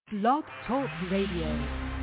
Blog Talk Radio.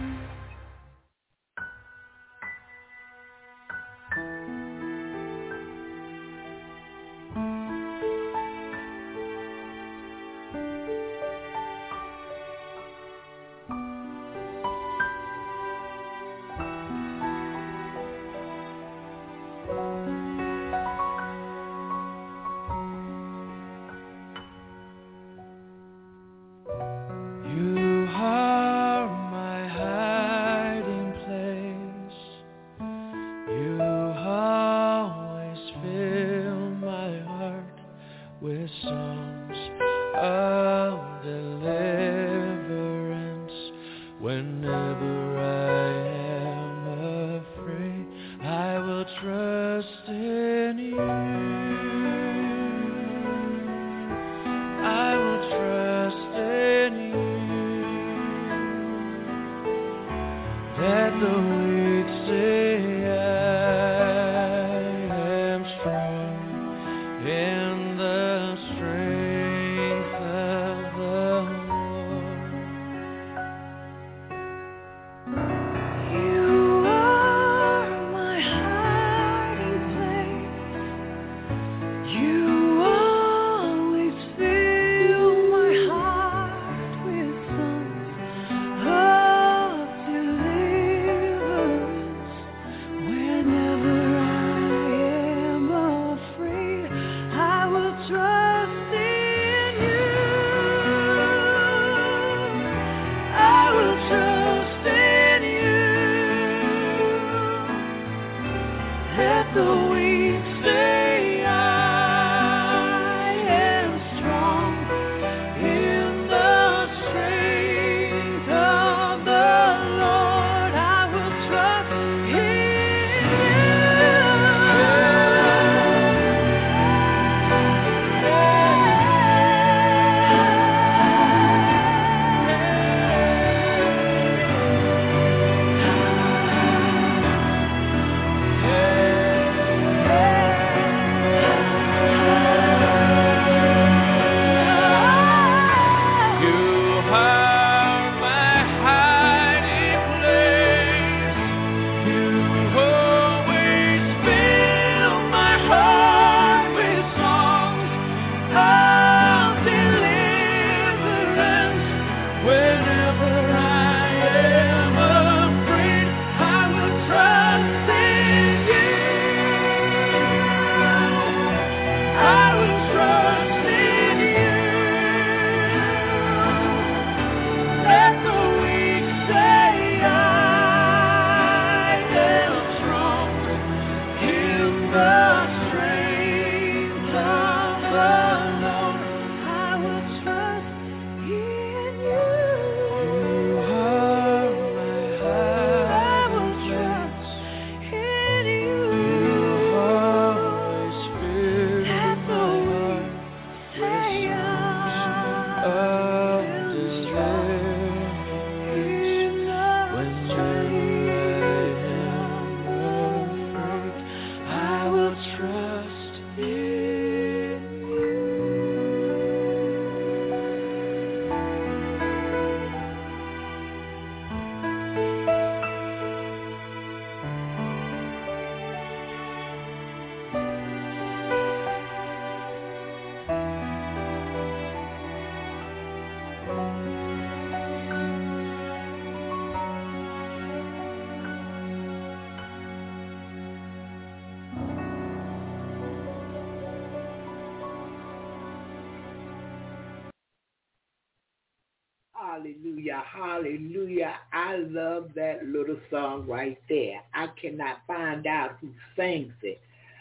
Hallelujah, hallelujah. I love that little song right there. I cannot find out who sings it,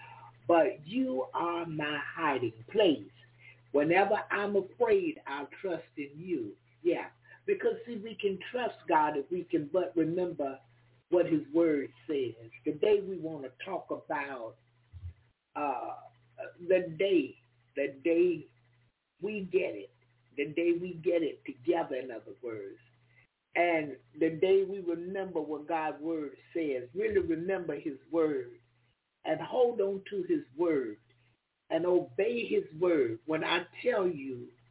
but you are my hiding place. Whenever I'm afraid, I'll trust in you. Yeah, because see, we can trust God if we can but remember what his word says. Today we want to talk about the day we get it. The day we get it together, in other words. And the day we remember what God's word says, really remember his word and hold on to his word and obey his word. When I tell you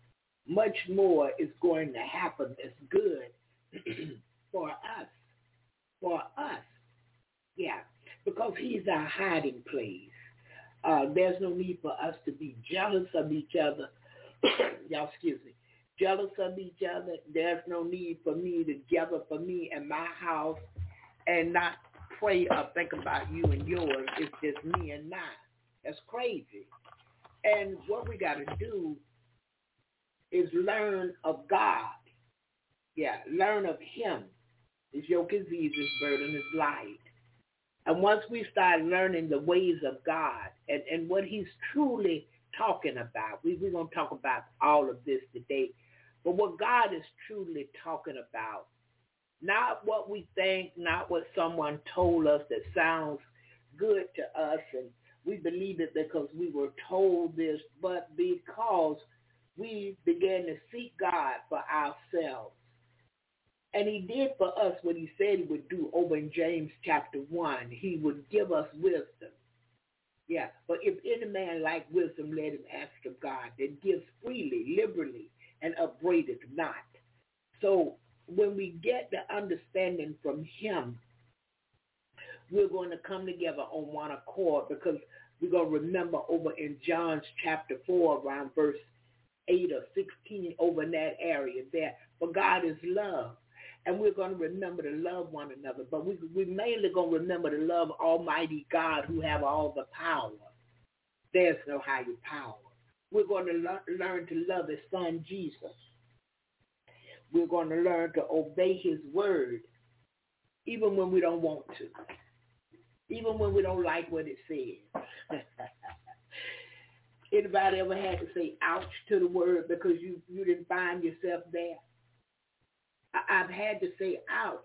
much more is going to happen that's good for us. For us. Yeah. Because he's our hiding place. There's no need for us to be jealous of each other. Y'all, excuse me. Jealous of each other. There's no need for me to gather for me and my house and not pray or think about you and yours. It's just me and mine. That's crazy. And what we got to do is learn of God. Yeah, learn of him. His yoke is easy, his burden is light. And once we start learning the ways of God and what he's truly talking about, we're going to talk about all of this today, but what God is truly talking about, not what we think, not what someone told us that sounds good to us, and we believe it because we were told this, but because we began to seek God for ourselves. And he did for us what he said he would do over in James chapter 1. He would give us wisdom. Yeah, but if any man lack wisdom, let him ask of God that gives freely, liberally, and upbraideth not. So when we get the understanding from him, we're going to come together on one accord, because we're going to remember over in John chapter 4, around verse 8 or 16, over in that area there. For God is love. And we're going to remember to love one another. But we're mainly going to remember to love Almighty God, who have all the power. There's no higher power. We're going to learn to love his son, Jesus. We're going to learn to obey his word, even when we don't want to. Even when we don't like what it says. Anybody ever had to say ouch to the word because you didn't find yourself there? I've had to say ouch.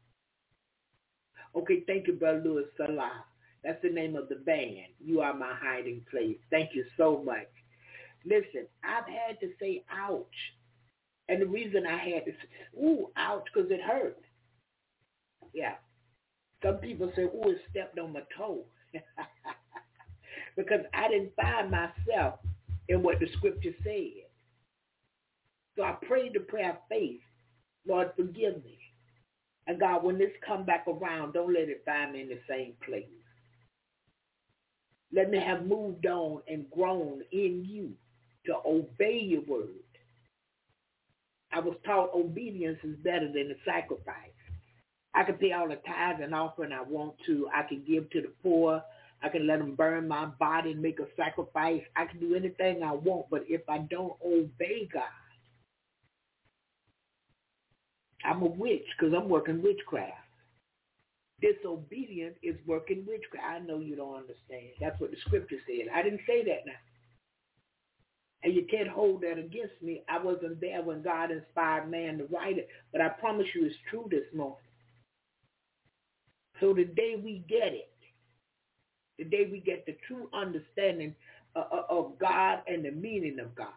Okay, thank you, Brother Louis Salah. That's the name of the band. You are my hiding place. Thank you so much. Listen, I've had to say ouch. And the reason I had to say, ooh, ouch, because it hurt. Yeah. Some people say, ooh, it stepped on my toe. Because I didn't find myself in what the scripture said. So I prayed the prayer of faith. Lord, forgive me. And God, when this come back around, don't let it find me in the same place. Let me have moved on and grown in you to obey your word. I was taught obedience is better than the sacrifice. I can pay all the tithes and offering I want to. I can give to the poor. I can let them burn my body and make a sacrifice. I can do anything I want, but if I don't obey God, I'm a witch because I'm working witchcraft. Disobedience is working witchcraft. I know you don't understand. That's what the scripture said. I didn't say that now. And you can't hold that against me. I wasn't there when God inspired man to write it, but I promise you it's true this morning. So the day we get it, the day we get the true understanding of God and the meaning of God,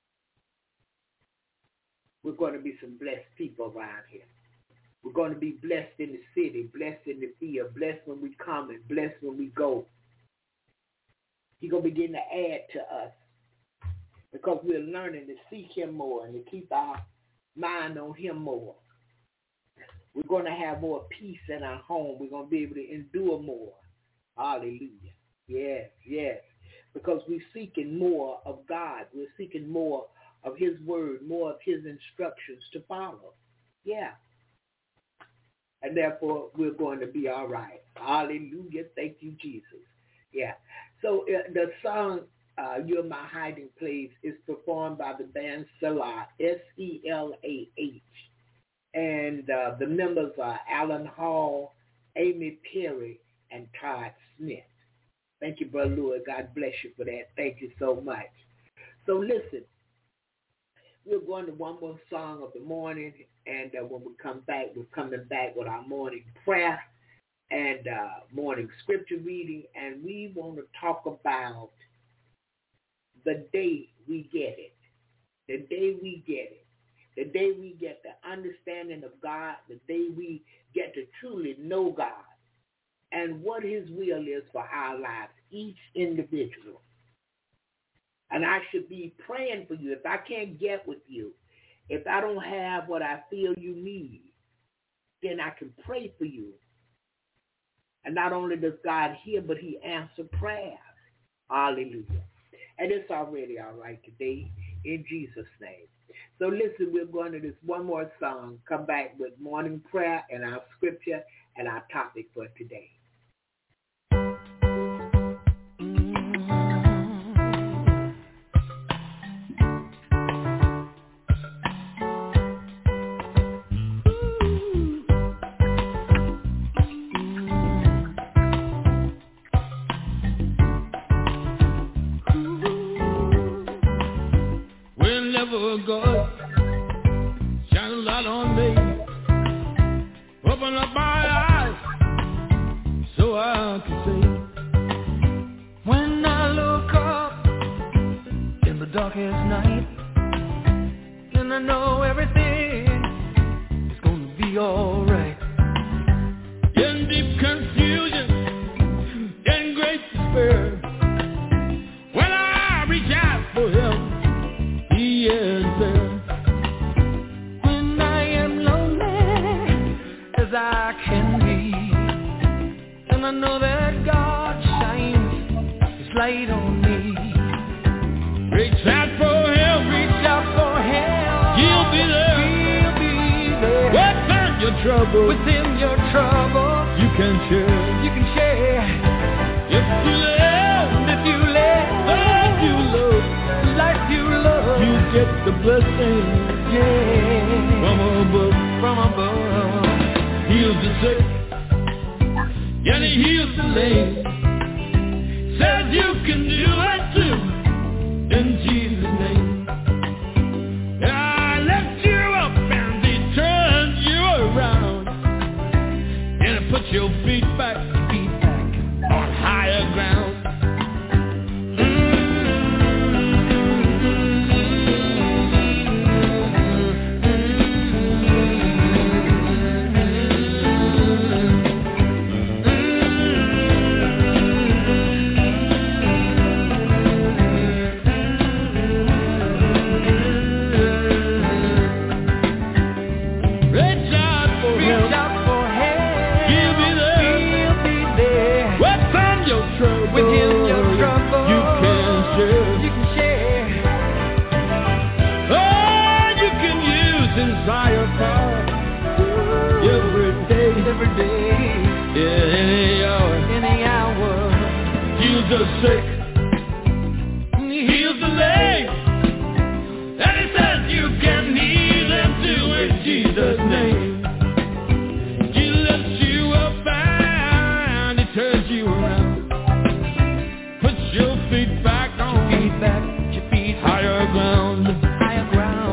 we're going to be some blessed people around here. We're going to be blessed in the city, blessed in the field, blessed when we come and blessed when we go. He's going to begin to add to us because we're learning to seek him more and to keep our mind on him more. We're going to have more peace in our home. We're going to be able to endure more. Hallelujah. Yes, yes. Because we're seeking more of God. We're seeking more of his word, more of his instructions to follow. Yeah. And therefore, we're going to be all right. Hallelujah. Thank you, Jesus. Yeah. So the song, You're My Hiding Place, is performed by the band Selah, S-E-L-A-H. And the members are Alan Hall, Amy Perry, and Todd Smith. Thank you, Brother Louis. God bless you for that. Thank you so much. So listen, we're going to one more song of the morning, and when we come back, we're coming back with our morning prayer and morning scripture reading, and we want to talk about the day we get it, the day we get it, the day we get the understanding of God, the day we get to truly know God and what his will is for our lives, each individual. And I should be praying for you. If I can't get with you, if I don't have what I feel you need, then I can pray for you. And not only does God hear, but he answers prayers. Hallelujah. And it's already all right today in Jesus' name. So listen, we're going to this one more song, come back with morning prayer and our scripture and our topic for today. God, shine a light on me. Open up my eyes so I can see. When I look up in the darkest night, and I know everything is gonna be alright. In deep confusion, in great despair, when I reach out for help, he is there. When I am lonely as I can be, and I know that God shines his light on me. Reach out for help, reach out for help. He'll be there, he'll be there. Within your trouble, within your trouble, you can share, you can share. If you let, if you let, life you love, life you love, you get the blessing, yeah, from above, from above. Heals the sick, and he heals the lame. Says you can do it too, in Jesus' name. I lift you up and he turns you around, and it puts your feet back on higher ground. Every day, yeah, any hour, heals the sick, he heals the lame, and he says you can heal them too in Jesus' name. He lifts you up and he turns you around, puts your feet back on, your feet higher ground, higher ground.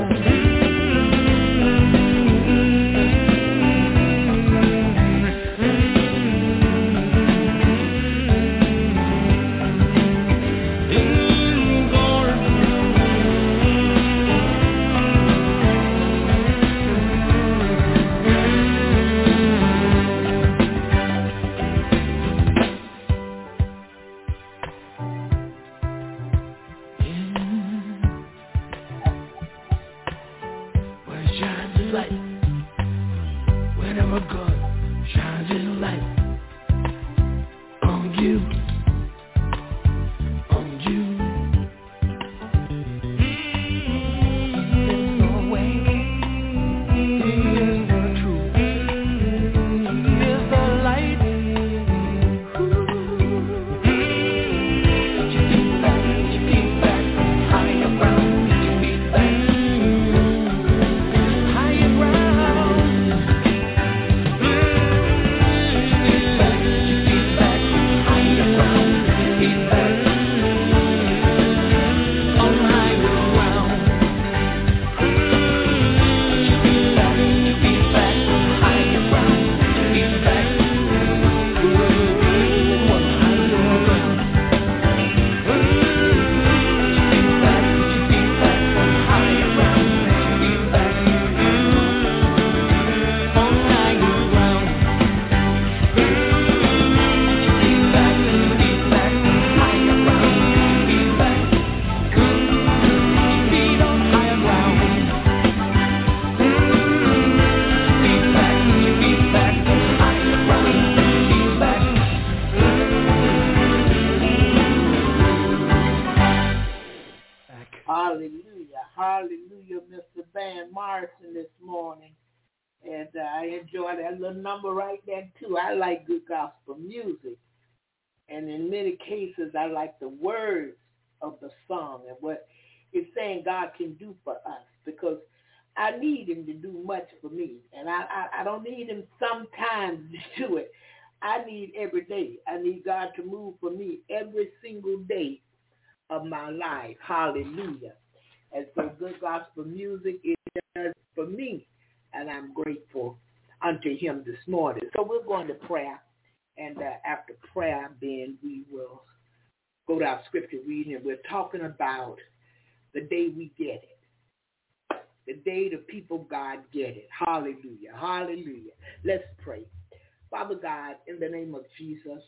I enjoy that little number right there, too. I like good gospel music. And in many cases, I like the words of the song and what it's saying God can do for us, because I need him to do much for me. And I don't need him sometimes to do it. I need every day. I need God to move for me every single day of my life. Hallelujah. And so good gospel music is for me, and I'm grateful unto him this morning. So we're going to prayer, and after prayer, then we will go to our scripture reading, and we're talking about the day we get it, the day the people of God get it. Hallelujah, hallelujah. Let's pray. Father God, in the name of Jesus,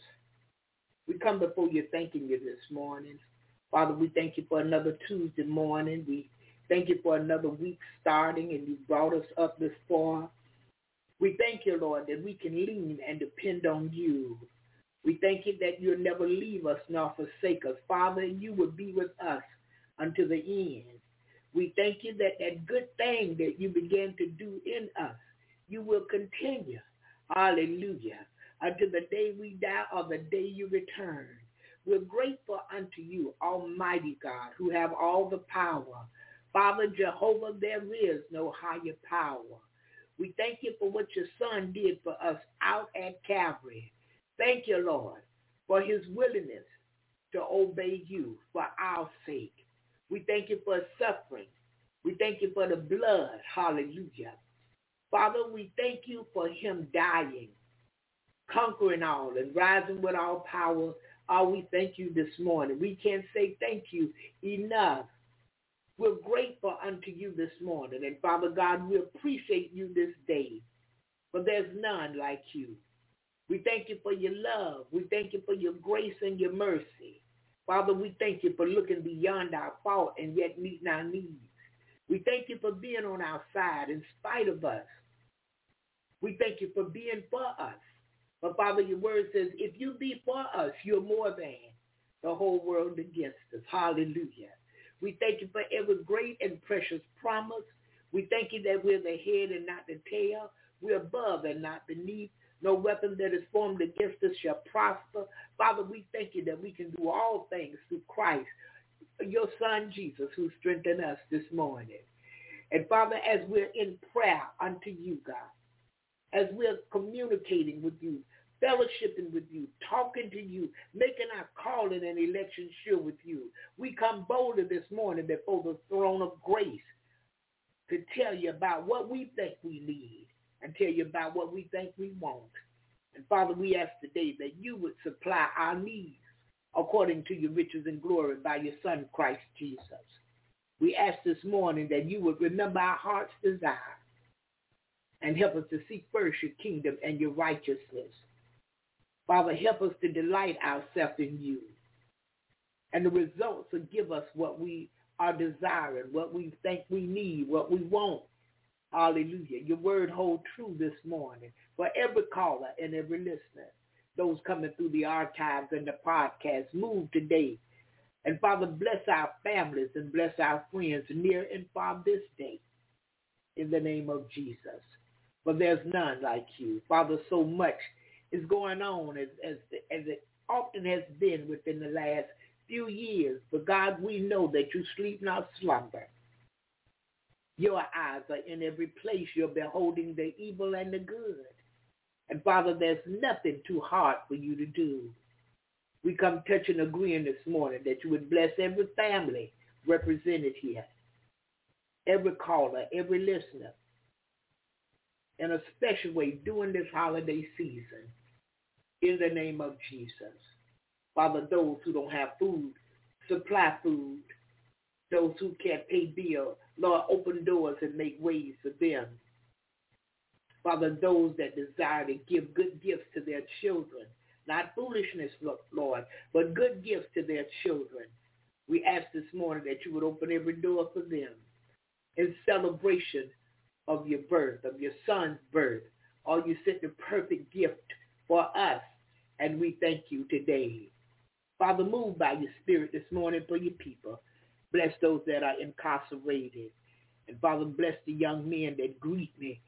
we come before you thanking you this morning. Father, we thank you for another Tuesday morning. We thank you for another week starting, and you brought us up this far. We thank you, Lord, that we can lean and depend on you. We thank you that you'll never leave us nor forsake us. Father, you will be with us until the end. We thank you that that good thing that you began to do in us, you will continue. Hallelujah. Until the day we die or the day you return. We're grateful unto you, Almighty God, who have all the power. Father Jehovah, there is no higher power. We thank you for what your son did for us out at Calvary. Thank you, Lord, for his willingness to obey you for our sake. We thank you for his suffering. We thank you for the blood. Hallelujah. Father, we thank you for him dying, conquering all, and rising with all power. We thank you this morning. We can't say thank you enough. We're grateful unto you this morning. And Father God, we appreciate you this day. For there's none like you. We thank you for your love. We thank you for your grace and your mercy. Father, we thank you for looking beyond our fault and yet meeting our needs. We thank you for being on our side in spite of us. We thank you for being for us. But Father, your word says, if you be for us, you're more than the whole world against us. Hallelujah. We thank you for every great and precious promise. We thank you that we're the head and not the tail. We're above and not beneath. No weapon that is formed against us shall prosper. Father, we thank you that we can do all things through Christ, your son Jesus, who strengthened us this morning. And Father, as we're in prayer unto you, God, as we're communicating with you, fellowshipping with you, talking to you, making our calling and election sure with you, we come boldly this morning before the throne of grace to tell you about what we think we need and tell you about what we think we want. And Father, we ask today that you would supply our needs according to your riches and glory by your Son, Christ Jesus. We ask this morning that you would remember our heart's desire and help us to seek first your kingdom and your righteousness. Father, help us to delight ourselves in you. And the results will give us what we are desiring, what we think we need, what we want. Hallelujah. Your word holds true this morning for every caller and every listener. Those coming through the archives and the podcast, move today. And Father, bless our families and bless our friends near and far this day. In the name of Jesus. For there's none like you. Father, so much is going on as it often has been within the last few years. But God, we know that you sleep not slumber. Your eyes are in every place. You're beholding the evil and the good. And Father, there's nothing too hard for you to do. We come touching and agreeing this morning that you would bless every family represented here, every caller, every listener, in a special way during this holiday season, in the name of Jesus. Father, those who don't have food, supply food. Those who can't pay bills, Lord, open doors and make ways for them. Father, those that desire to give good gifts to their children, not foolishness, Lord, but good gifts to their children. We ask this morning that you would open every door for them in celebration of your birth, of your son's birth. Or you sent the perfect gift for us, and we thank you today. Father, move by your spirit this morning for your people. Bless those that are incarcerated. And Father, bless the young men that greet me at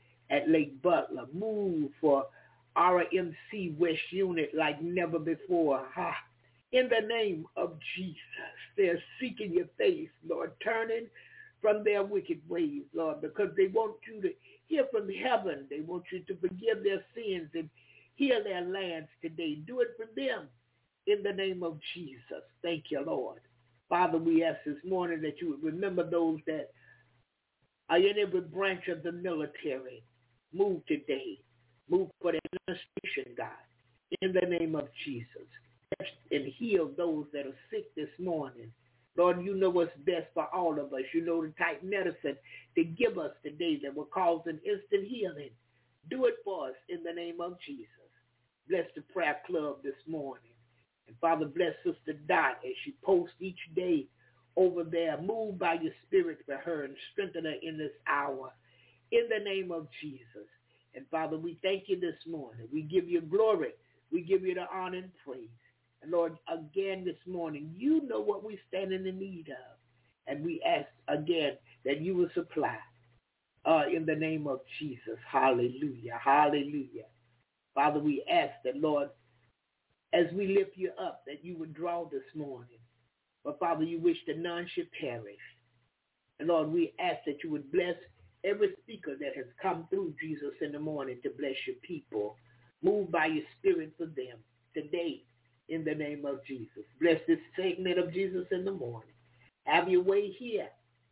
at Lake Butler. Move for RMC West Unit like never before. In the name of Jesus, they're seeking your face, Lord, turning from their wicked ways, Lord, because they want you to hear from heaven. They want you to forgive their sins and heal their lands today. Do it for them in the name of Jesus. Thank you, Lord. Father, we ask this morning that you would remember those that are in every branch of the military. Move today. Move for the administration, God, in the name of Jesus. And heal those that are sick this morning. Lord, you know what's best for all of us. You know the type medicine to give us today that will cause an instant healing. Do it for us in the name of Jesus. Bless the prayer club this morning. And Father, bless Sister Dot as she posts each day over there. Move by your spirit for her and strengthen her in this hour in the name of Jesus. And Father, we thank you this morning. We give you glory. We give you the honor and praise. And Lord, again this morning, you know what we stand in the need of. And we ask again that you will supply in the name of Jesus. Hallelujah. Hallelujah. Father, we ask that, Lord, as we lift you up, that you would draw this morning. But Father, you wish that none should perish. And Lord, we ask that you would bless every speaker that has come through Jesus in the morning to bless your people. Move by your spirit for them today in the name of Jesus. Bless this segment of Jesus in the morning. Have your way here.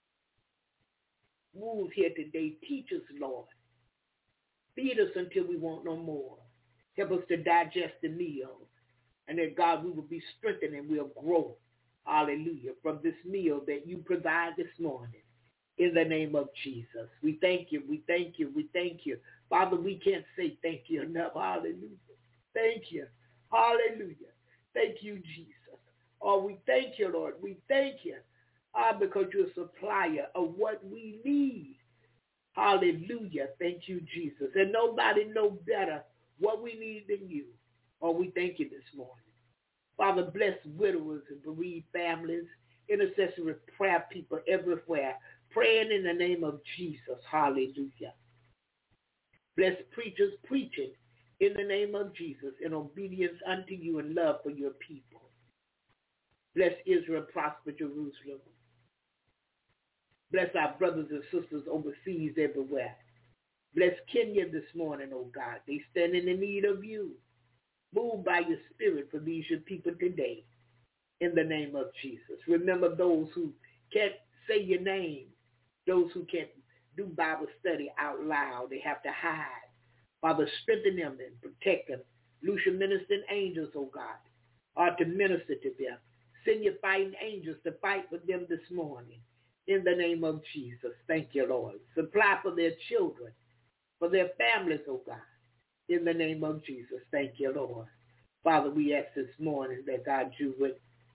Move here today. Teach us, Lord. Feed us until we want no more. Help us to digest the meal. And that, God, we will be strengthened and we'll grow. Hallelujah. From this meal that you provide this morning. In the name of Jesus. We thank you. We thank you. We thank you. Father, we can't say thank you enough. Hallelujah. Thank you. Hallelujah. Thank you, Jesus. Oh, we thank you, Lord. We thank you. Because you're a supplier of what we need. Hallelujah. Thank you, Jesus. And nobody knows better what we need than you. Oh, we thank you this morning. Father, bless widowers and bereaved families, intercessory prayer people everywhere, praying in the name of Jesus. Hallelujah. Bless preachers preaching in the name of Jesus in obedience unto you and love for your people. Bless Israel, prosper Jerusalem. Bless our brothers and sisters overseas everywhere. Bless Kenya this morning, oh God. They stand in the need of you. Move by your spirit for these your people today in the name of Jesus. Remember those who can't say your name, those who can't do Bible study out loud. They have to hide. Father, strengthen them and protect them. Loose your ministering angels, oh God, to minister to them. Send your fighting angels to fight with them this morning in the name of Jesus. Thank you, Lord. Supply for their children, for their families, oh God, in the name of Jesus. Thank you, Lord. Father, we ask this morning that, God, you would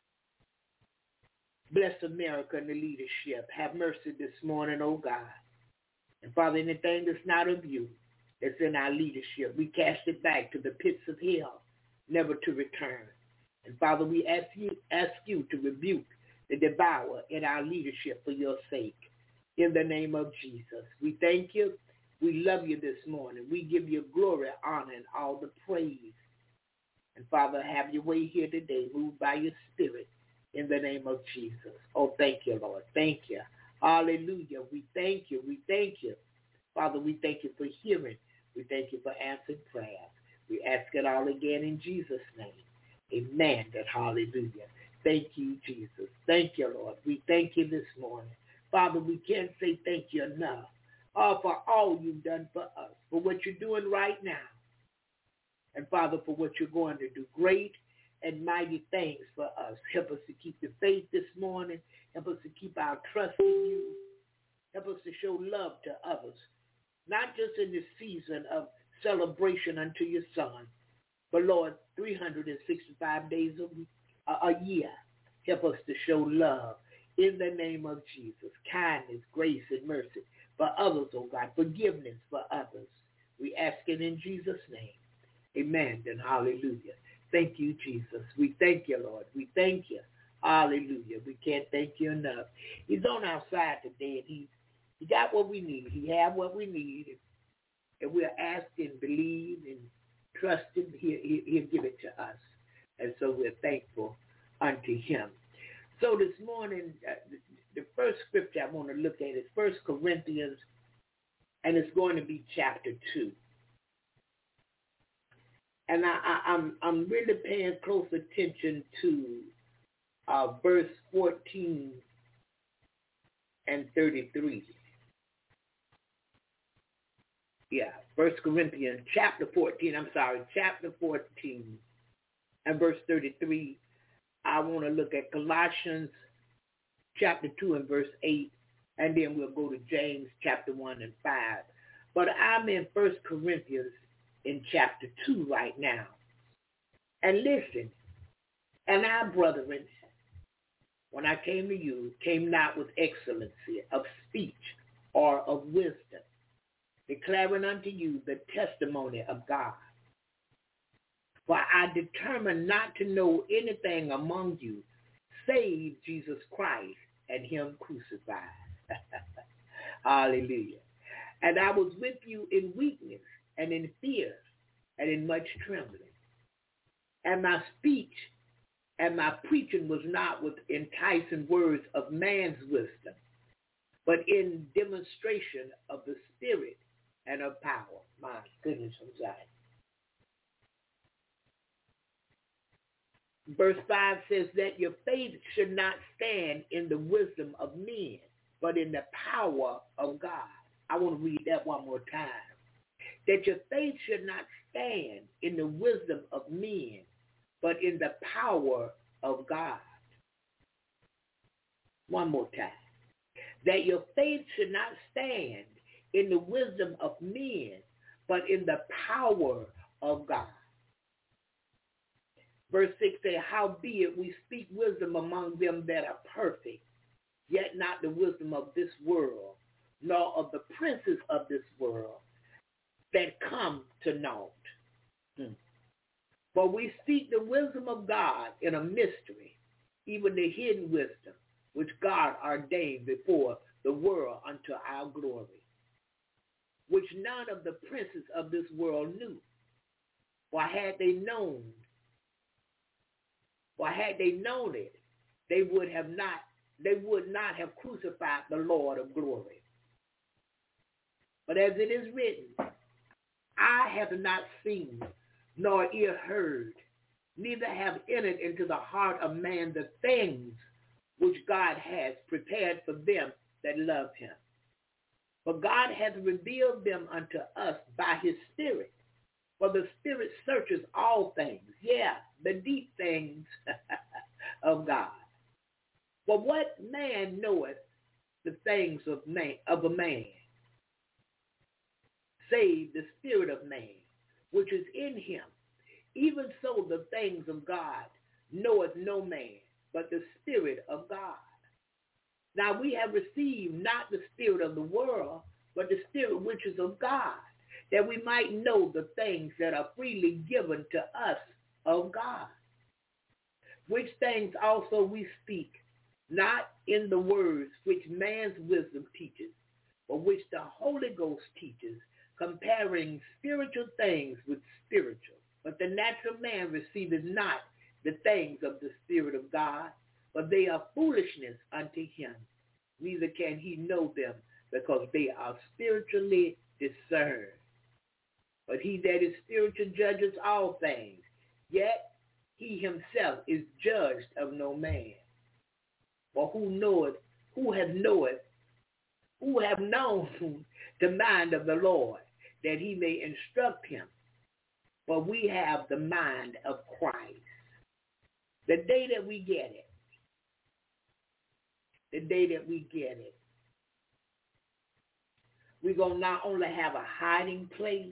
bless America and the leadership. Have mercy this morning, oh God. And Father, anything that's not of you that's in our leadership, we cast it back to the pits of hell, never to return. And Father, we ask you to rebuke the devourer in our leadership for your sake. In the name of Jesus, we thank you. We love you this morning. We give you glory, honor, and all the praise. And Father, have your way here today. Move by your spirit in the name of Jesus. Oh, thank you, Lord. Thank you. Hallelujah. We thank you. We thank you. Father, we thank you for hearing. We thank you for answered prayers. We ask it all again in Jesus' name. Amen. That hallelujah. Thank you, Jesus. Thank you, Lord. We thank you this morning. Father, we can't say thank you enough. For all you've done for us, for what you're doing right now. And Father, for what you're going to do. Great and mighty things for us. Help us to keep the faith this morning. Help us to keep our trust in you. Help us to show love to others. Not just in this season of celebration unto your Son, but Lord, 365 days a year. Help us to show love in the name of Jesus. Kindness, grace, and mercy for others, oh God. Forgiveness for others. We ask it in Jesus' name. Amen and hallelujah. Thank you, Jesus. We thank you, Lord. We thank you. Hallelujah. We can't thank you enough. He's on our side today, and he got what we need. He had what we need. And ask and believe and trust him, he'll give it to us. And so we're thankful unto him. So this morning, the first scripture I want to look at is 1 Corinthians, and it's going to be chapter 2. And I'm really paying close attention to verse 14 and 33. Yeah, 1 Corinthians chapter 14 and verse 33. I want to look at Colossians chapter 2 and verse 8, and then we'll go to James chapter 1 and 5. But I'm in 1 Corinthians in chapter 2 right now. And listen, and our brethren, when I came to you, came not with excellency of speech or of wisdom, declaring unto you the testimony of God. For I determined not to know anything among you save Jesus Christ and him crucified. Hallelujah. And I was with you in weakness and in fear and in much trembling. And my speech and my preaching was not with enticing words of man's wisdom, but in demonstration of the Spirit and of power. My goodness, I'm sorry. Verse 5 says that your faith should not stand in the wisdom of men, but in the power of God. I want to read that one more time. That your faith should not stand in the wisdom of men, but in the power of God. One more time. That your faith should not stand in the wisdom of men, but in the power of God. Verse 6 says, howbeit we speak wisdom among them that are perfect, yet not the wisdom of this world, nor of the princes of this world that come to naught. But we speak the wisdom of God in a mystery, even the hidden wisdom, which God ordained before the world unto our glory, which none of the princes of this world knew. For had they known it, they would not have crucified the Lord of glory. But as it is written, eye have not seen, nor ear heard, neither have entered into the heart of man the things which God has prepared for them that love him. For God hath revealed them unto us by his Spirit. For the Spirit searches all things, the deep things of God. For what man knoweth the things of a man, save the spirit of man, which is in him? Even so the things of God knoweth no man, but the Spirit of God. Now we have received not the spirit of the world, but the Spirit which is of God, that we might know the things that are freely given to us of God. Which things also we speak, not in the words which man's wisdom teaches, but which the Holy Ghost teaches, comparing spiritual things with spiritual. But the natural man receiveth not the things of the Spirit of God, but they are foolishness unto him. Neither can he know them, because they are spiritually discerned. But he that is spiritual judges all things, yet he himself is judged of no man. For who have known the mind of the Lord, that he may instruct him? But we have the mind of Christ. The day that we get it, we're going to not only have a hiding place,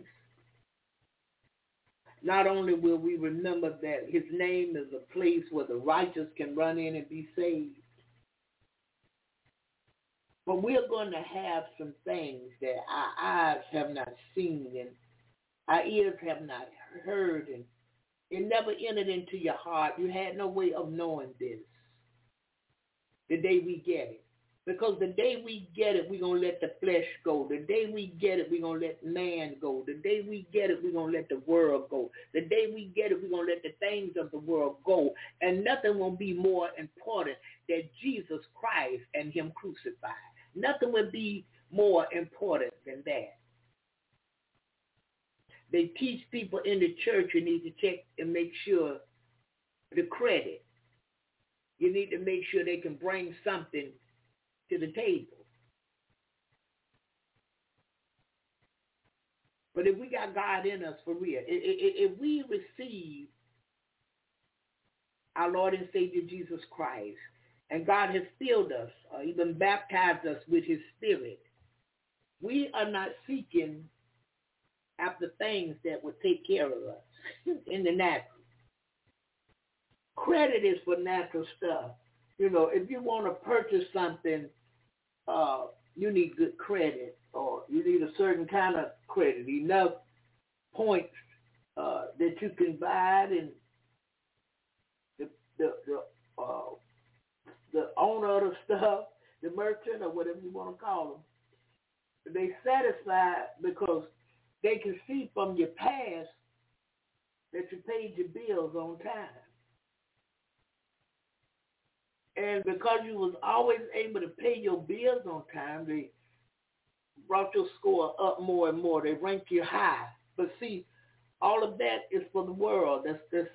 not only will we remember that his name is a place where the righteous can run in and be saved, but we're going to have some things that our eyes have not seen and our ears have not heard, and it never entered into your heart. You had no way of knowing this. The day we get it. Because the day we get it, we're going to let the flesh go. The day we get it, we're going to let man go. The day we get it, we're going to let the world go. The day we get it, we're going to let the things of the world go. And nothing will be more important than Jesus Christ and him crucified. Nothing will be more important than that. They teach people in the church you need to check and make sure the credit. You need to make sure they can bring something to the table. But if we got God in us for real, if we receive our Lord and Savior Jesus Christ, and God has filled us, or even baptized us with his Spirit, we are not seeking after things that would take care of us in the natural. Credit is for natural stuff. You know, if you want to purchase something, you need good credit, or you need a certain kind of credit, enough points that you can buy it, and the owner of the stuff, the merchant, or whatever you want to call them, they satisfied because they can see from your past that you paid your bills on time. And because you was always able to pay your bills on time, they brought your score up more and more. They ranked you high. But see, all of that is for the world. That's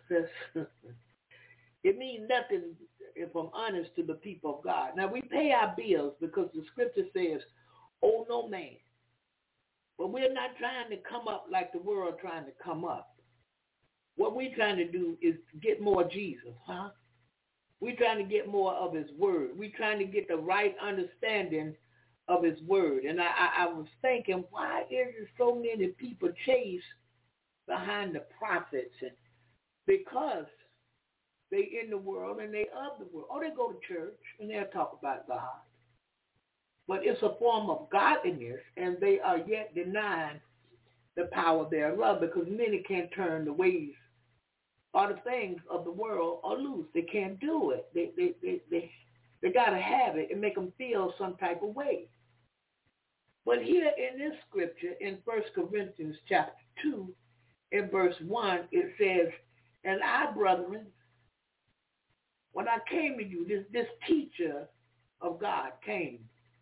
it means nothing, if I'm honest, to the people of God. Now, we pay our bills because the scripture says, owe no man. But we're not trying to come up like the world trying to come up. What we're trying to do is get more Jesus, huh? We're trying to get more of his word. We're trying to get the right understanding of his word. And I was thinking, why is there so many people chase behind the prophets? And because they in the world and they of the world. Or they go to church and they'll talk about God. But it's a form of godliness, and they are yet denying the power thereof, because many can't turn the ways or the things of the world or loose. They can't do it. They got to have it and make them feel some type of way. But here in this scripture, in 1 Corinthians chapter 2, in verse 1, it says, and I, brethren, when I came to you, this teacher of God came.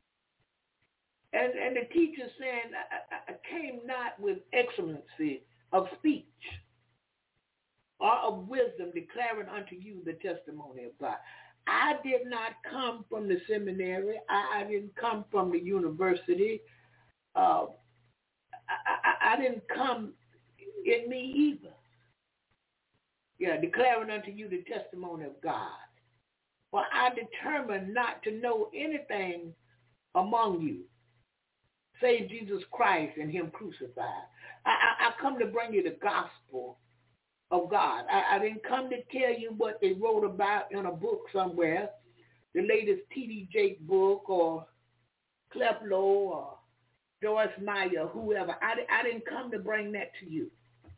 And the teacher saying, I came not with excellency of speech or of wisdom, declaring unto you the testimony of God. I did not come from the seminary. I didn't come from the university. I didn't come in me either. Yeah, declaring unto you the testimony of God. For I determined not to know anything among you, save Jesus Christ and him crucified. I come to bring you the gospel of God. I didn't come to tell you what they wrote about in a book somewhere, the latest T.D. Jakes book or Creflo or Joyce Meyer, whoever. I didn't come to bring that to you.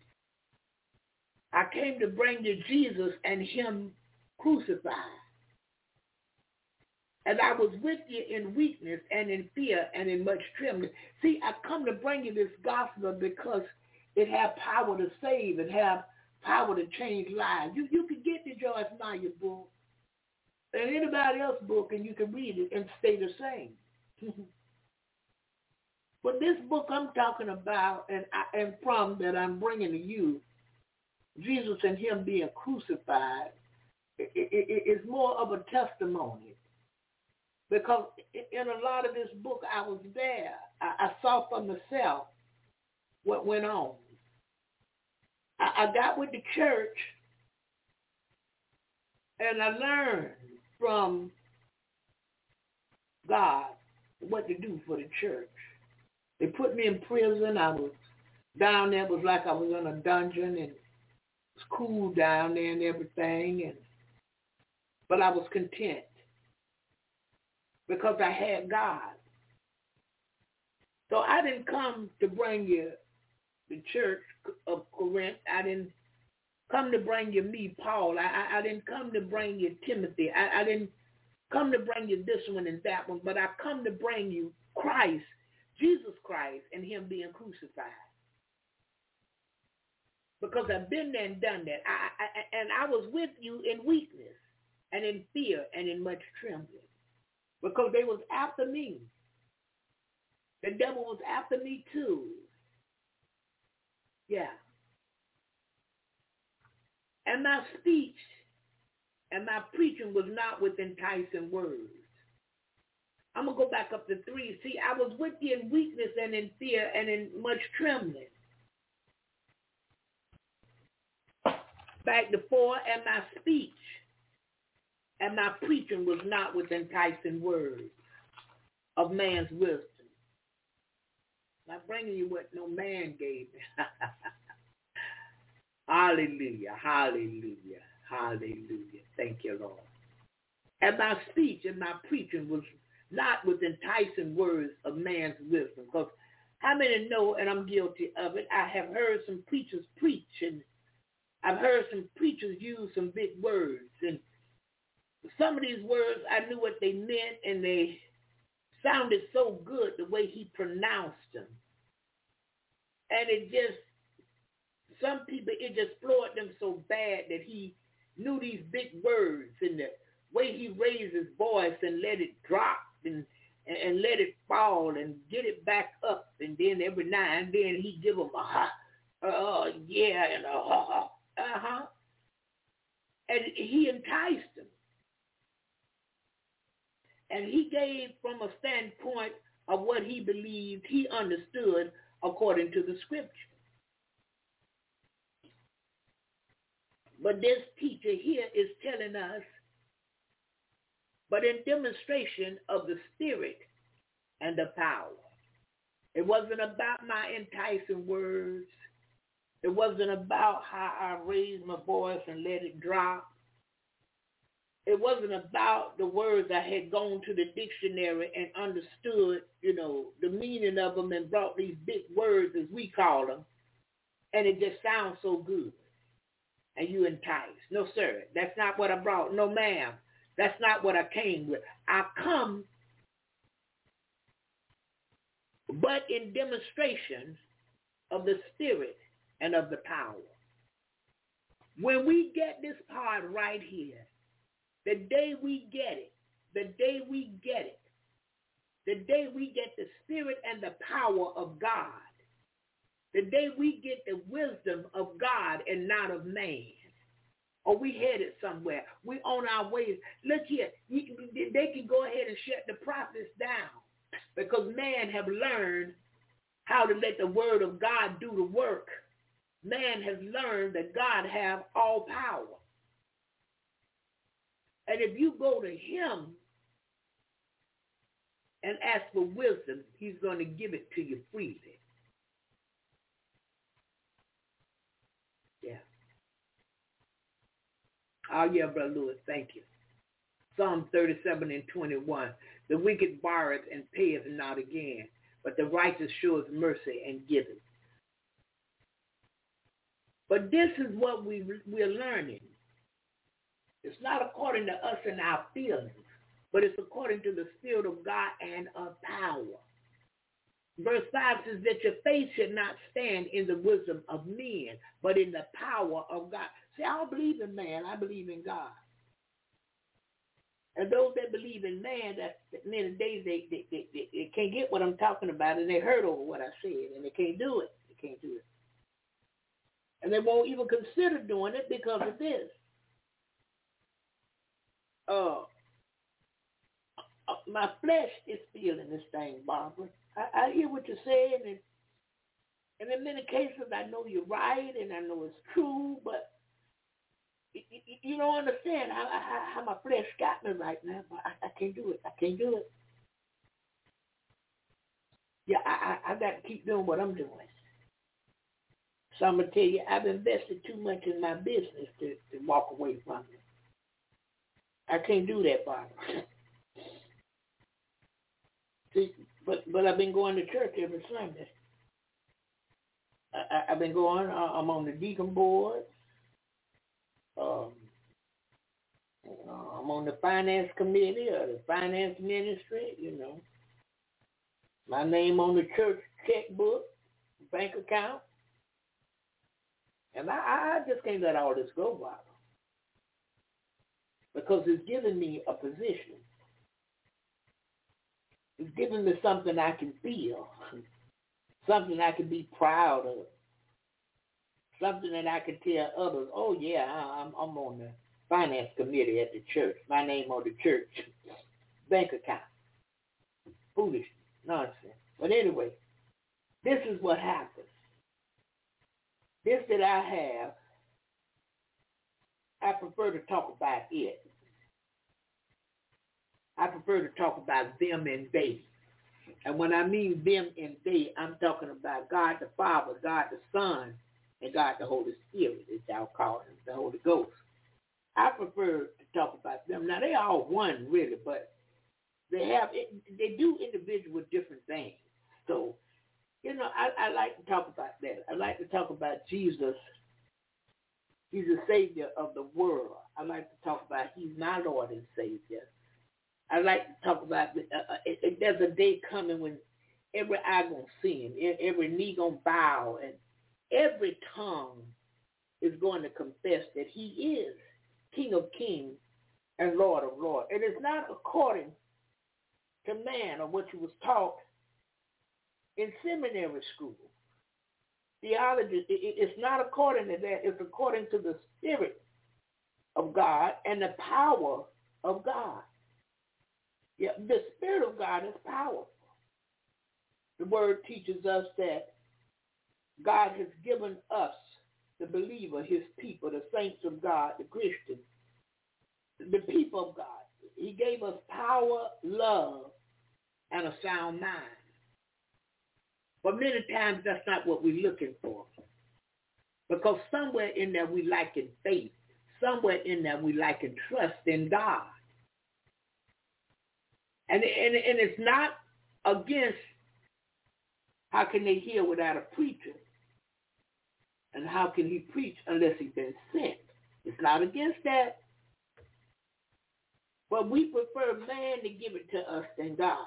I came to bring you Jesus and him crucified. And I was with you in weakness and in fear and in much trembling. See, I come to bring you this gospel because it has power to save. It has power to change lives. You can get the Joyce Meyer book and anybody else's book, and you can read it and stay the same. But this book I'm talking about and from that I'm bringing to you, Jesus and him being crucified, is more of a testimony. Because in a lot of this book, I was there. I saw for myself what went on. I got with the church, and I learned from God what to do for the church. They put me in prison. I was down there. It was like I was in a dungeon, and it was cool down there and everything. But I was content, because I had God. So I didn't come to bring you the church of Corinth. I didn't come to bring you me, Paul. I didn't come to bring you Timothy. I didn't come to bring you this one and that one, but I come to bring you Christ, Jesus Christ, and him being crucified. Because I've been there and done that. I was with you in weakness and in fear and in much trembling. Because they was after me. The devil was after me too. Yeah. And my speech and my preaching was not with enticing words. I'm going to go back up to 3. See, I was with you in weakness and in fear and in much trembling. Back to 4, and my speech and my preaching was not with enticing words of man's wisdom. Not bringing you what no man gave me. Hallelujah, hallelujah, hallelujah. Thank you, Lord. And my speech and my preaching was not with enticing words of man's wisdom. Because how many know, and I'm guilty of it, I have heard some preachers preach, and I've heard some preachers use some big words. And some of these words, I knew what they meant, and they sounded so good the way he pronounced them. And it just, some people, it just floored them so bad that he knew these big words, and the way he raised his voice and let it drop and let it fall and get it back up, and then every now and then he give them a ha, yeah, and a ha, uh-huh. And he enticed them. And he gave from a standpoint of what he believed he understood according to the scripture. But this teacher here is telling us, but in demonstration of the Spirit and the power. It wasn't about my enticing words. It wasn't about how I raised my voice and let it drop. It wasn't about the words I had gone to the dictionary and understood, the meaning of them and brought these big words, as we call them, and it just sounds so good. And you entice. No, sir, that's not what I brought. No, ma'am, that's not what I came with. I come, but in demonstration of the Spirit and of the power. When we get this part right here, the day we get it, the day we get the Spirit and the power of God, the day we get the wisdom of God and not of man, or we headed somewhere, we on our ways. Look here, they can go ahead and shut the prophets down because man have learned how to let the word of God do the work. Man has learned that God have all power. And if you go to him and ask for wisdom, he's going to give it to you freely. Yeah. Oh, yeah, Brother Lewis, thank you. Psalm 37 and 21. The wicked borroweth and payeth not again, but the righteous shows mercy and giveth. But this is what we're learning. It's not according to us and our feelings, but it's according to the Spirit of God and of power. Verse 5 says that your faith should not stand in the wisdom of men, but in the power of God. See, I don't believe in man. I believe in God. And those that believe in man, that many days they can't get what I'm talking about, and they hurt over what I said, and they can't do it. They can't do it. And they won't even consider doing it because of this. My flesh is feeling this thing, Barbara. I hear what you're saying, and in many cases I know you're right, and I know it's true, but you don't understand how my flesh got me right now. I can't do it. I can't do it. Yeah, I got to keep doing what I'm doing. So I'm going to tell you, I've invested too much in my business to walk away from it. I can't do that, Barbara. See, but I've been going to church every Sunday. I've been going. I'm on the deacon board. I'm on the finance committee or the finance ministry, My name on the church checkbook, bank account. And I just can't let all this go, Bob. Because it's giving me a position. It's giving me something I can feel, something I can be proud of, something that I can tell others, oh, yeah, I'm on the finance committee at the church. My name on the church bank account. Foolish nonsense. But anyway, this is what happens. This that I have, I prefer to talk about it. I prefer to talk about them and they. And when I mean them and they, I'm talking about God the Father, God the Son, and God the Holy Spirit, as y'all call him, the Holy Ghost. I prefer to talk about them. Now, they all one, really, but they do individual different things. So, I like to talk about that. I like to talk about Jesus. He's the Savior of the world. I like to talk about he's my Lord and Savior. I like to talk about there's a day coming when every eye going to see him, every knee going to bow, and every tongue is going to confess that he is King of kings and Lord of lords. And it's not according to man or what you was taught in seminary school. Theology, it's not according to that. It's according to the Spirit of God and the power of God. Yeah, the Spirit of God is powerful. The Word teaches us that God has given us, the believer, his people, the saints of God, the Christians, the people of God. He gave us power, love, and a sound mind. But many times that's not what we're looking for. Because somewhere in there we lack in faith. Somewhere in there we lack in trust in God. And it's not against how can they hear without a preacher? And how can he preach unless he's been sent? It's not against that. But we prefer man to give it to us than God.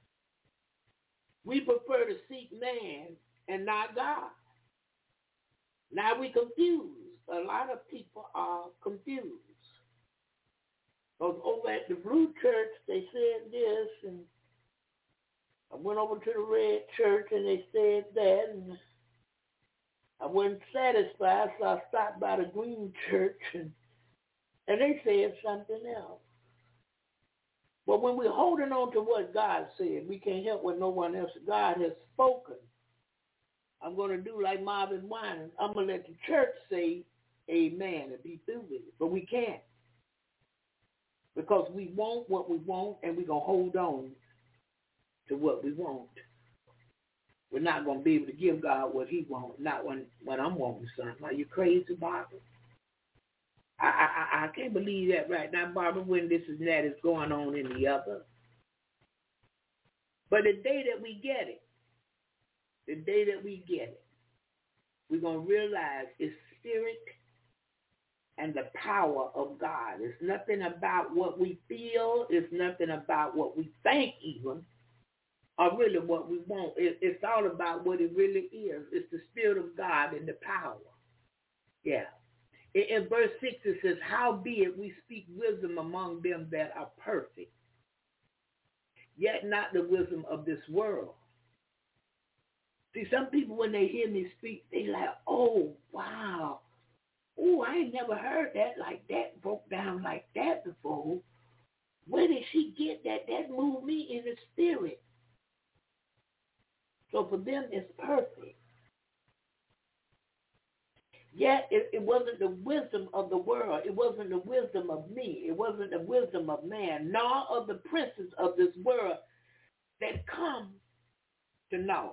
We prefer to seek man and not God. Now we confused. A lot of people are confused. Because over at the Blue Church, they said this, and I went over to the Red Church, and they said that, and I wasn't satisfied, so I stopped by the Green Church, and they said something else. But when we're holding on to what God said, we can't help what no one else. God has spoken. I'm going to do like Marvin Winans. I'm going to let the church say amen and be through with it. But we can't. Because we want what we want, and we're going to hold on to what we want. We're not going to be able to give God what he wants, not when I'm wanting something. Are you crazy, Barbara? I can't believe that right now, Barbara, when this and that is going on in the other. But the day that we get it, we're going to realize it's spirit and the power of God. It's nothing about what we feel. It's nothing about what we think even, or really what we want. It's all about what it really is. It's the Spirit of God and the power. Yeah. In verse 6 it says, howbeit we speak wisdom among them that are perfect, yet not the wisdom of this world. See, some people when they hear me speak, they like, oh, wow. Oh, I ain't never heard that like that, broke down like that before. Where did she get that? That moved me in the spirit. So for them, it's perfect. Yet it wasn't the wisdom of the world. It wasn't the wisdom of me. It wasn't the wisdom of man, nor of the princes of this world that come to naught.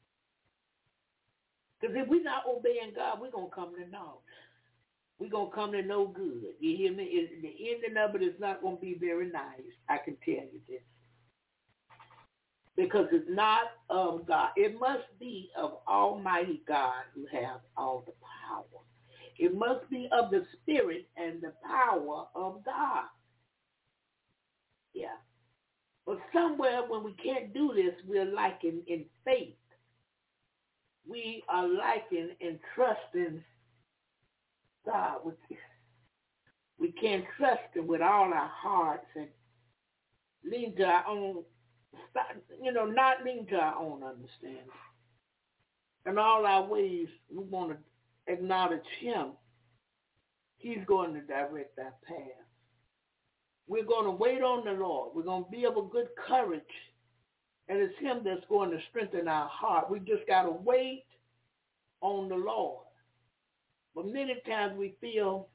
Because if we're not obeying God, we're going to come to naught. We're going to come to no good. You hear me? The ending of it is not going to be very nice. I can tell you this. Because it's not of God. It must be of Almighty God who has all the power. If It must be of the Spirit and the power of God. Yeah. But somewhere when we can't do this, we're lacking in faith. We are lacking in trusting God. We can't trust Him with all our hearts and lean to our own, not lean to our own understanding. In all our ways, we want to acknowledge Him. He's going to direct our path. We're going to wait on the Lord. We're going to be of a good courage. And it's Him that's going to strengthen our heart. We just got to wait on the Lord. But many times we feel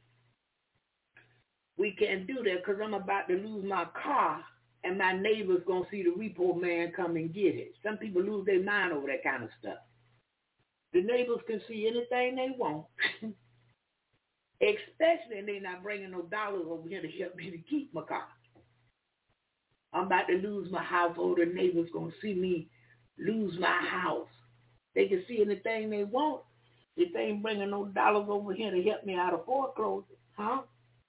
we can't do that because I'm about to lose my car and my neighbor's going to see the repo man come and get it. Some people lose their mind over that kind of stuff. The neighbors can see anything they want, especially if they're not bringing no dollars over here to help me to keep my car. I'm about to lose my household. The neighbors going to see me lose my house. They can see anything they want. If they ain't bringing no dollars over here to help me out of foreclosure, huh?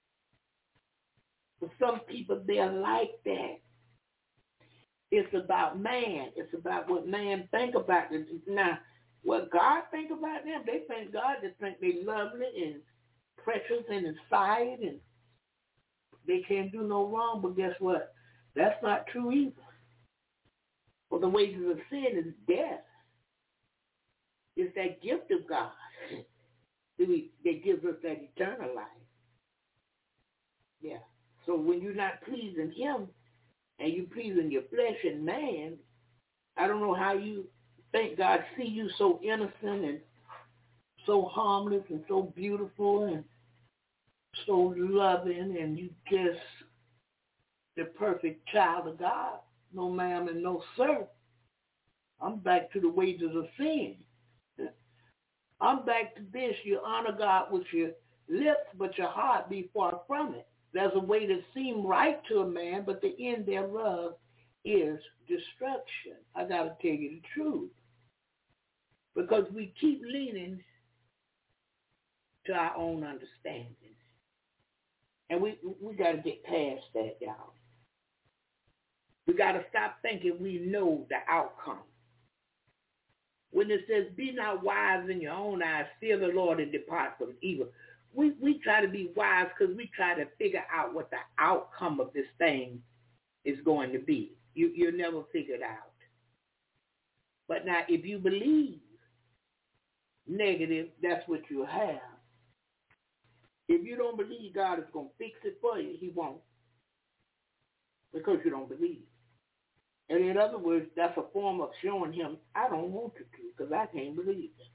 But some people, they're like that. It's about man. It's about what man think about it. Now, what God think about them, they think God just think they lovely and precious in His sight and they can't do no wrong. But guess what? That's not true either. For the wages of sin is death. It's that gift of God that gives us that eternal life. Yeah. So when you're not pleasing Him and you're pleasing your flesh and man, I don't know how you think God see you so innocent and so harmless and so beautiful and so loving and you just the perfect child of God. No ma'am and no sir. I'm back to the wages of sin. I'm back to this. You honor God with your lips, but your heart be far from it. There's a way that seem right to a man, but the end thereof is destruction. I got to tell you the truth. Because we keep leaning to our own understanding. And we got to get past that, y'all. We got to stop thinking we know the outcome. When it says, be not wise in your own eyes, fear the Lord and depart from evil. We try to be wise because we try to figure out what the outcome of this thing is going to be. You'll never figure it out. But now, if you believe negative, that's what you'll have. If you don't believe God is going to fix it for you, He won't. Because you don't believe. And in other words, that's a form of showing Him, I don't want you to because I can't believe it.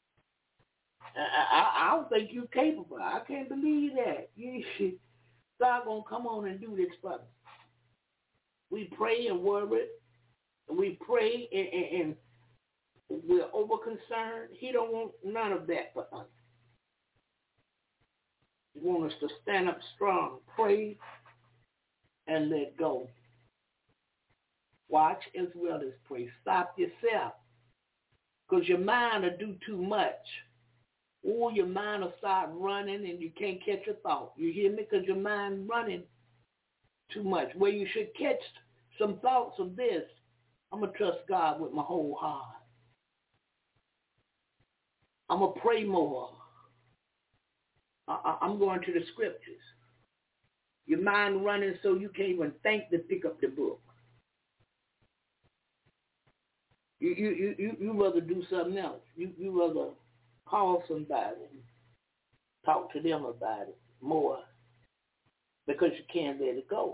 I don't think you're capable. I can't believe that. God going to come on and do this for me. We pray and worry. We pray and we're over-concerned. He don't want none of that for us. He wants us to stand up strong, pray, and let go. Watch as well as pray. Stop yourself. Because your mind will do too much. Or your mind will start running and you can't catch a thought. You hear me? Because your mind running too much. Where you should catch some thoughts of this, I'm going to trust God with my whole heart. I'm going to pray more. I'm going to the scriptures. Your mind running so you can't even think to pick up the book. You rather do something else. You rather call somebody and talk to them about it more because you can't let it go.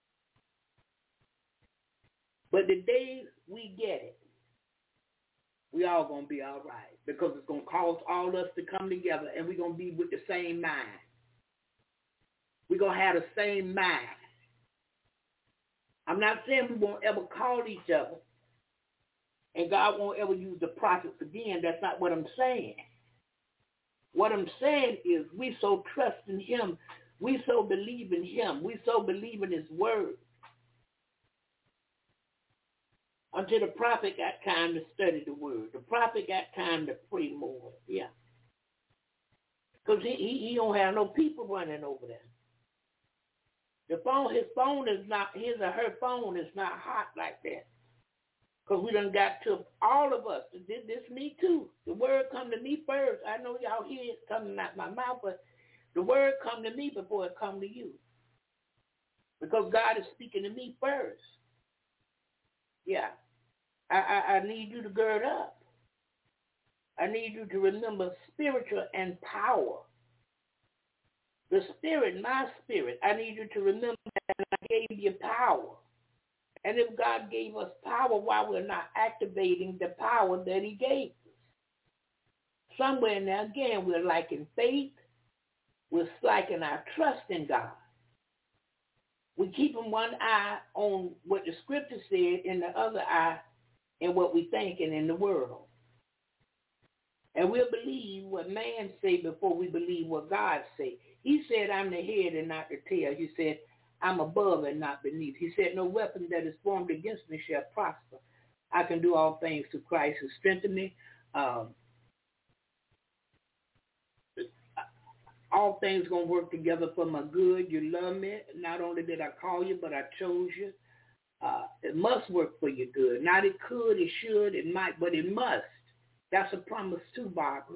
But the day we get it, we all going to be all right because it's going to cause all us to come together and we're going to be with the same mind. We're going to have the same mind. I'm not saying we won't ever call each other and God won't ever use the prophets again. That's not what I'm saying. What I'm saying is we so trust in Him. We so believe in Him. We so believe in His word. Until the prophet got time to study the word. The prophet got time to pray more. Yeah. Because he don't have no people running over there. His phone is not, his or her phone is not hot like that. Because we done got to all of us. This me too. The word come to me first. I know y'all hear it coming out my mouth, but the word come to me before it come to you. Because God is speaking to me first. Yeah. I need you to gird up. I need you to remember spiritual and power. The spirit, my spirit, I need you to remember that I gave you power. And if God gave us power, why we're not activating the power that he gave us? Somewhere now, again, we're lacking faith. We're slacking our trust in God. We're keeping one eye on what the scripture said and the other eye in what we're thinking in the world. And we'll believe what man say before we believe what God say. He said, I'm the head and not the tail. He said, I'm above and not beneath. He said, no weapon that is formed against me shall prosper. I can do all things through Christ who strengthens me. All things going to work together for my good. You love me. Not only did I call you, but I chose you. It must work for your good. Not it could, it should, it might, but it must. That's a promise too, Barbara.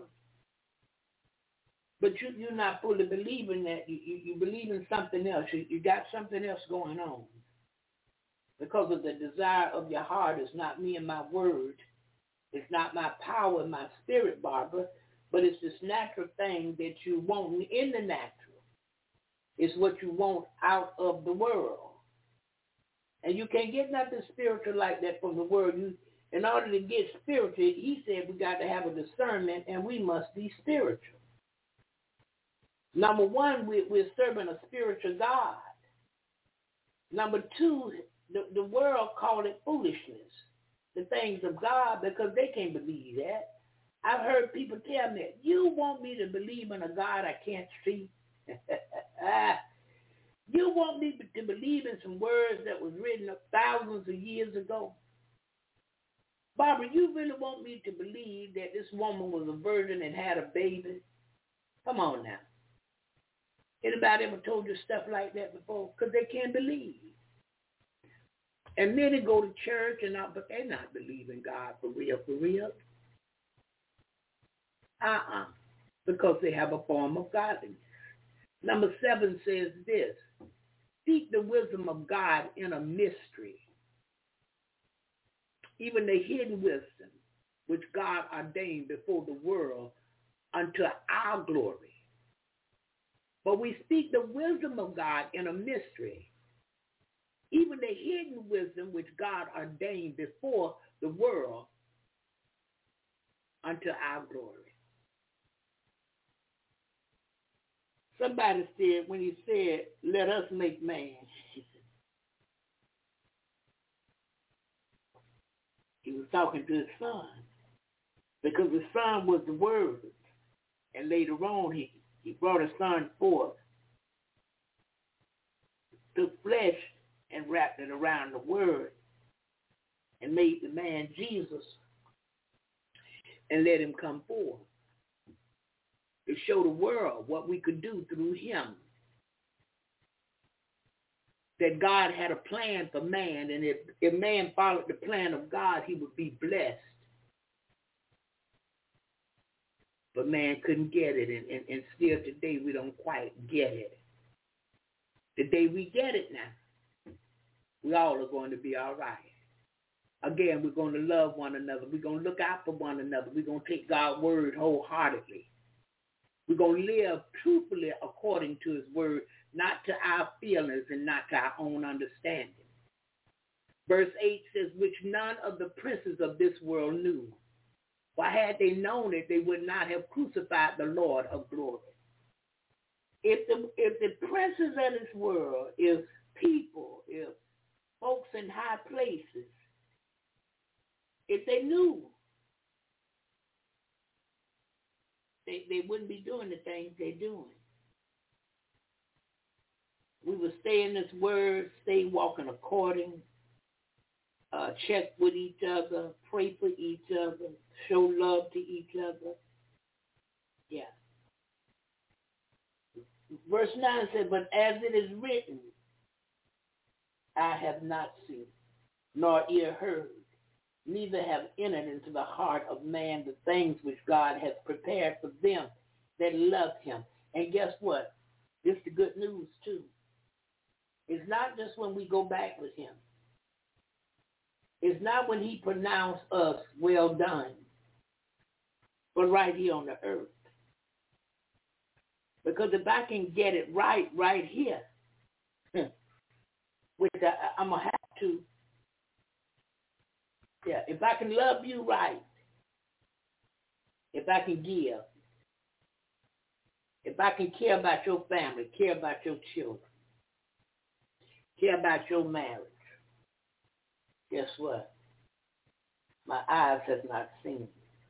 But you're not fully believing that. You believe in something else. You got something else going on. Because of the desire of your heart is not me and my word. It's not my power and my spirit, Barbara. But it's this natural thing that you want in the natural. It's what you want out of the world. And you can't get nothing spiritual like that from the world. In order to get spiritual, he said we got to have a discernment and we must be spiritual. Number one, we're serving a spiritual God. Number two, the world called it foolishness, the things of God, because they can't believe that. I've heard people tell me, you want me to believe in a God I can't see? You want me to believe in some words that was written thousands of years ago? Barbara, you really want me to believe that this woman was a virgin and had a baby? Come on now. Anybody ever told you stuff like that before? Because they can't believe. And many go to church, but they're not believing God for real, for real. Because they have a form of godliness. Number 7 says this: seek the wisdom of God in a mystery, even the hidden wisdom which God ordained before the world unto our glory. But we speak the wisdom of God in a mystery, even the hidden wisdom which God ordained before the world unto our glory. Somebody said, when he said, let us make man, he was talking to his son, because his son was the word. And later on, he brought his son forth, took flesh and wrapped it around the word and made the man Jesus and let him come forth to show the world what we could do through him. That God had a plan for man, and if man followed the plan of God, he would be blessed. But man couldn't get it, and still today we don't quite get it. The day we get it now, we all are going to be all right. Again, we're going to love one another. We're going to look out for one another. We're going to take God's word wholeheartedly. We're going to live truthfully according to his word, not to our feelings and not to our own understanding. Verse 8 says, which none of the princes of this world knew. For had they known it, they would not have crucified the Lord of glory. If the princes of this world, if people, if folks in high places, if they knew, they wouldn't be doing the things they're doing. We would stay in this word, stay walking according, check with each other, pray for each other, show love to each other. Yeah. Verse 9 said, but as it is written, I have not seen, nor ear heard, neither have entered into the heart of man the things which God has prepared for them that love him. And guess what? This is the good news too. It's not just when we go back with him. It's not when he pronounced us well done, but right here on the earth. Because if I can get it right here, which I'm going to have to, if I can love you right, if I can give, if I can care about your family, care about your children, care about your marriage, guess what? My eyes have not seen.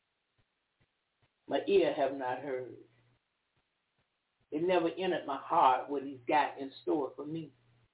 My ear have not heard. It never entered my heart what he's got in store for me.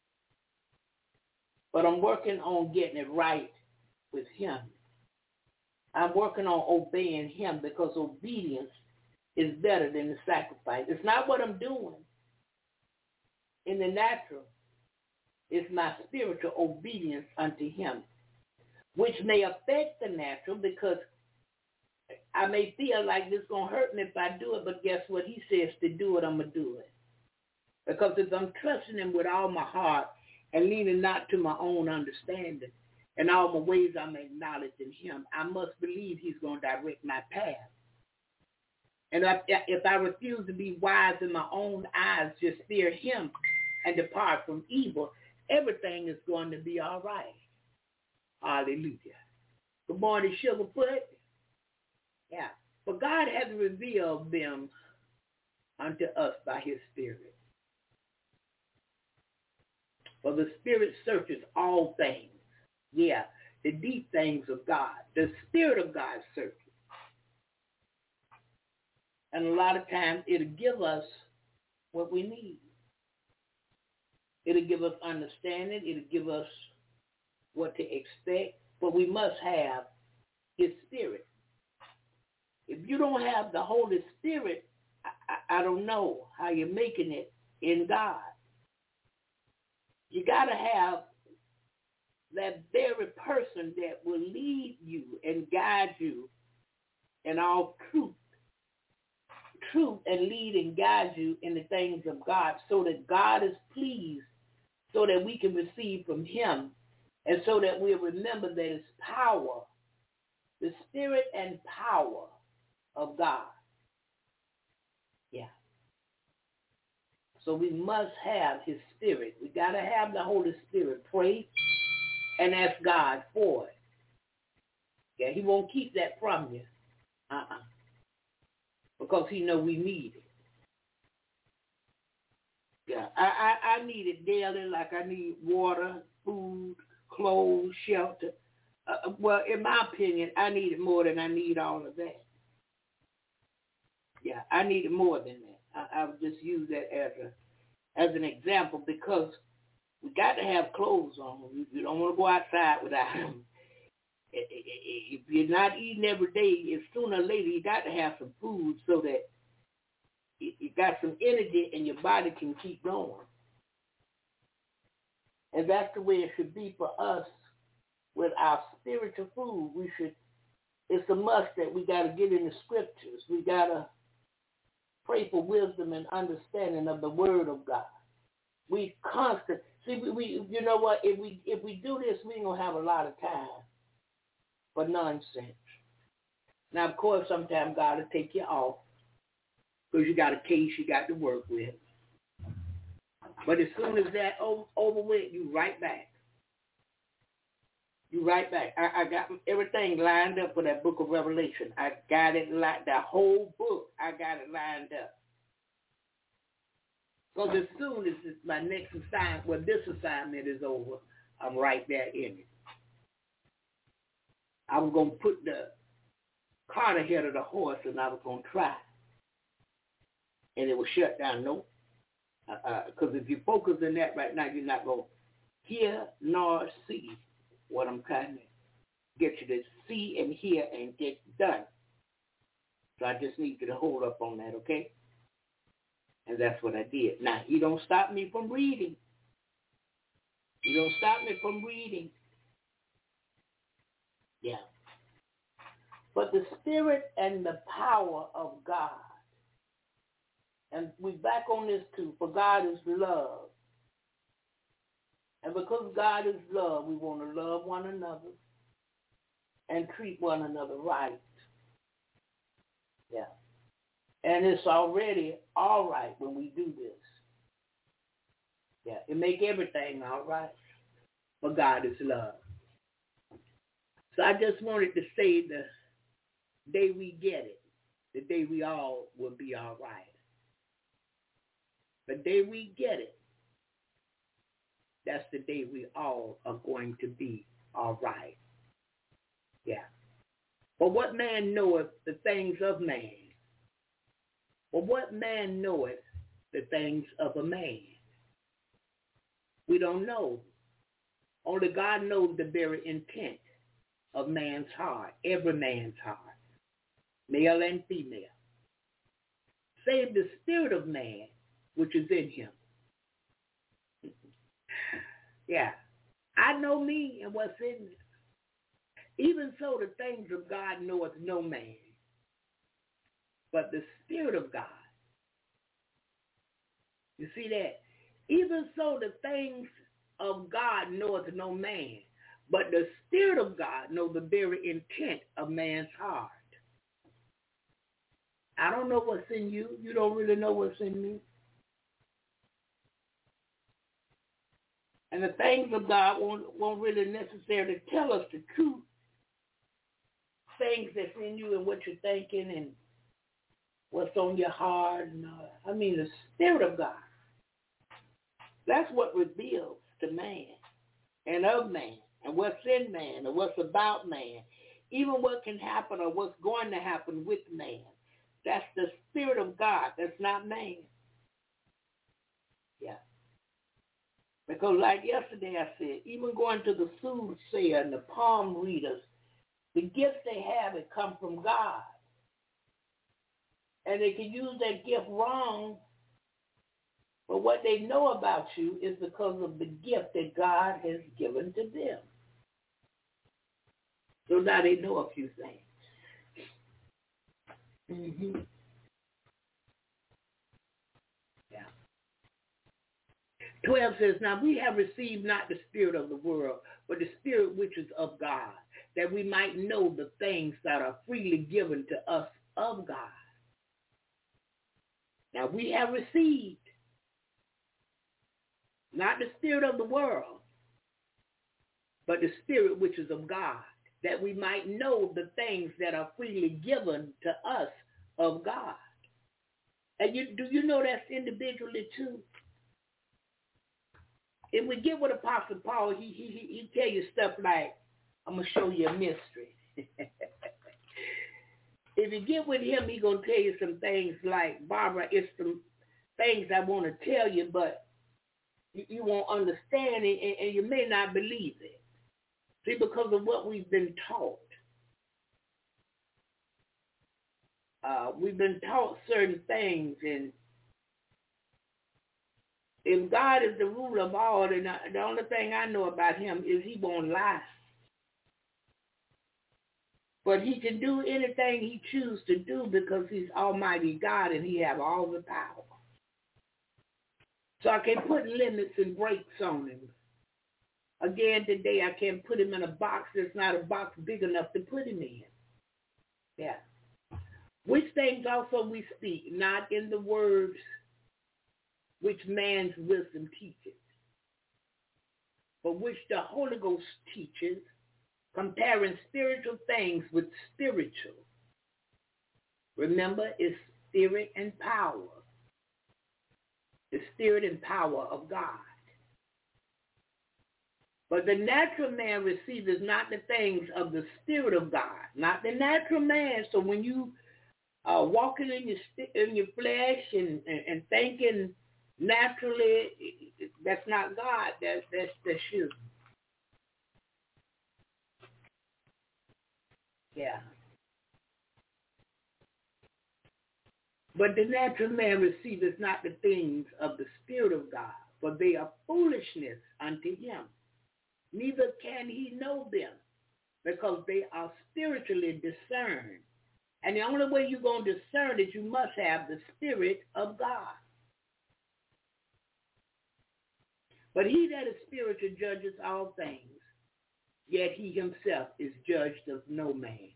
But I'm working on getting it right with him. I'm working on obeying him because obedience is better than the sacrifice. It's not what I'm doing in the natural. It's my spiritual obedience unto him, which may affect the natural because I may feel like this is going to hurt me if I do it, but guess what? He says to do it, I'm going to do it. Because if I'm trusting him with all my heart and leaning not to my own understanding, and all my ways I'm acknowledging him, I must believe he's going to direct my path. And if I refuse to be wise in my own eyes, just fear him and depart from evil, everything is going to be all right. Hallelujah. Good morning, Sugarfoot. Yeah. But God has revealed them unto us by his Spirit. For the Spirit searches all things. Yeah, the deep things of God. The Spirit of God searches. And a lot of times it'll give us what we need. It'll give us understanding. It'll give us what to expect. But we must have his Spirit. If you don't have the Holy Spirit, I don't know how you're making it in God. You got to have that very person that will lead you and guide you in all truth and lead and guide you in the things of God so that God is pleased, so that we can receive from him, and so that we'll remember that it's power, the Spirit and power of God. Yeah. So we must have his Spirit. We got to have the Holy Spirit. Pray and ask God for it. Yeah, he won't keep that from you. Because he know we need it. Yeah, I need it daily, like I need water, food, clothes, shelter. Well, in my opinion, I need it more than I need all of that. Yeah, I need it more than that. I would just use that as an example because we got to have clothes on. You don't want to go outside without them. If you're not eating every day, sooner or later you got to have some food so that you got some energy and your body can keep going. And that's the way it should be for us with our spiritual food. It's a must that we got to get in the scriptures. We got to pray for wisdom and understanding of the word of God. We you know what? If we do this, we ain't gonna have a lot of time for nonsense. Now, of course, sometimes God will take you off because you got a case you got to work with. But as soon as that over with, you right back. You right back. I got everything lined up for that book of Revelation. I got it that whole book. I got it lined up. Because as soon as my next assignment, this assignment is over, I'm right there in it. I was going to put the cart ahead of the horse and I was going to try. And it was shut down. Nope. Because if you focus on that right now, you're not going to hear nor see what I'm trying to get you to see and hear and get done. So I just need you to hold up on that, okay? And that's what I did. Now, he don't stop me from reading. He don't stop me from reading. Yeah. But the spirit and the power of God, and we're back on this too, for God is love. And because God is love, we want to love one another and treat one another right. Yeah. And it's already all right when we do this. Yeah, it make everything all right. But God is love. So I just wanted to say the day we get it, the day we all will be all right. The day we get it, that's the day we all are going to be all right. Yeah. But what man knoweth the things of man? But what man knoweth the things of a man? We don't know. Only God knows the very intent of man's heart, every man's heart, male and female. Save the spirit of man which is in him. Yeah. I know me and what's in me. Even so, the things of God knoweth no man, but the Spirit of God. You see that? Even so, the things of God knoweth no man, but the Spirit of God knows the very intent of man's heart. I don't know what's in you. You don't really know what's in me. And the things of God won't really necessarily tell us the truth. Things that's in you and what you're thinking and what's on your heart. And, the Spirit of God. That's what reveals to man and of man and what's in man and what's about man. Even what can happen or what's going to happen with man. That's the Spirit of God. That's not man. Yeah. Because like yesterday I said, even going to the soothsayer and the palm readers, the gifts they have, it come from God. And they can use that gift wrong, but what they know about you is because of the gift that God has given to them. So now they know a few things. Mm-hmm. Yeah. 12 says, now we have received not the spirit of the world, but the Spirit which is of God, that we might know the things that are freely given to us of God. Now we have received not the spirit of the world, but the Spirit which is of God, that we might know the things that are freely given to us of God. And do you know that's individually too? If we get with Apostle Paul, he tell you stuff like, I'm going to show you a mystery. If you get with him, he's going to tell you some things like, Barbara, it's some things I want to tell you, but you won't understand it, and you may not believe it. See, because of what we've been taught. We've been taught certain things, and if God is the ruler of all, then the only thing I know about him is he won't lie. But he can do anything he chooses to do because he's Almighty God and he have all the power. So I can put limits and brakes on him. Again, today I can't put him in a box that's not a box big enough to put him in. Yeah. Which things also we speak, not in the words which man's wisdom teaches, but which the Holy Ghost teaches, comparing spiritual things with spiritual. Remember, it's spirit and power. The spirit and power of God. But the natural man receives not the things of the Spirit of God, not the natural man. So when you are walking in your flesh and thinking naturally, that's not God. That's you. Yeah. But the natural man receiveth not the things of the Spirit of God, for they are foolishness unto him. Neither can he know them, because they are spiritually discerned. And the only way you're going to discern is you must have the Spirit of God. But he that is spiritual judges all things, yet he himself is judged of no man.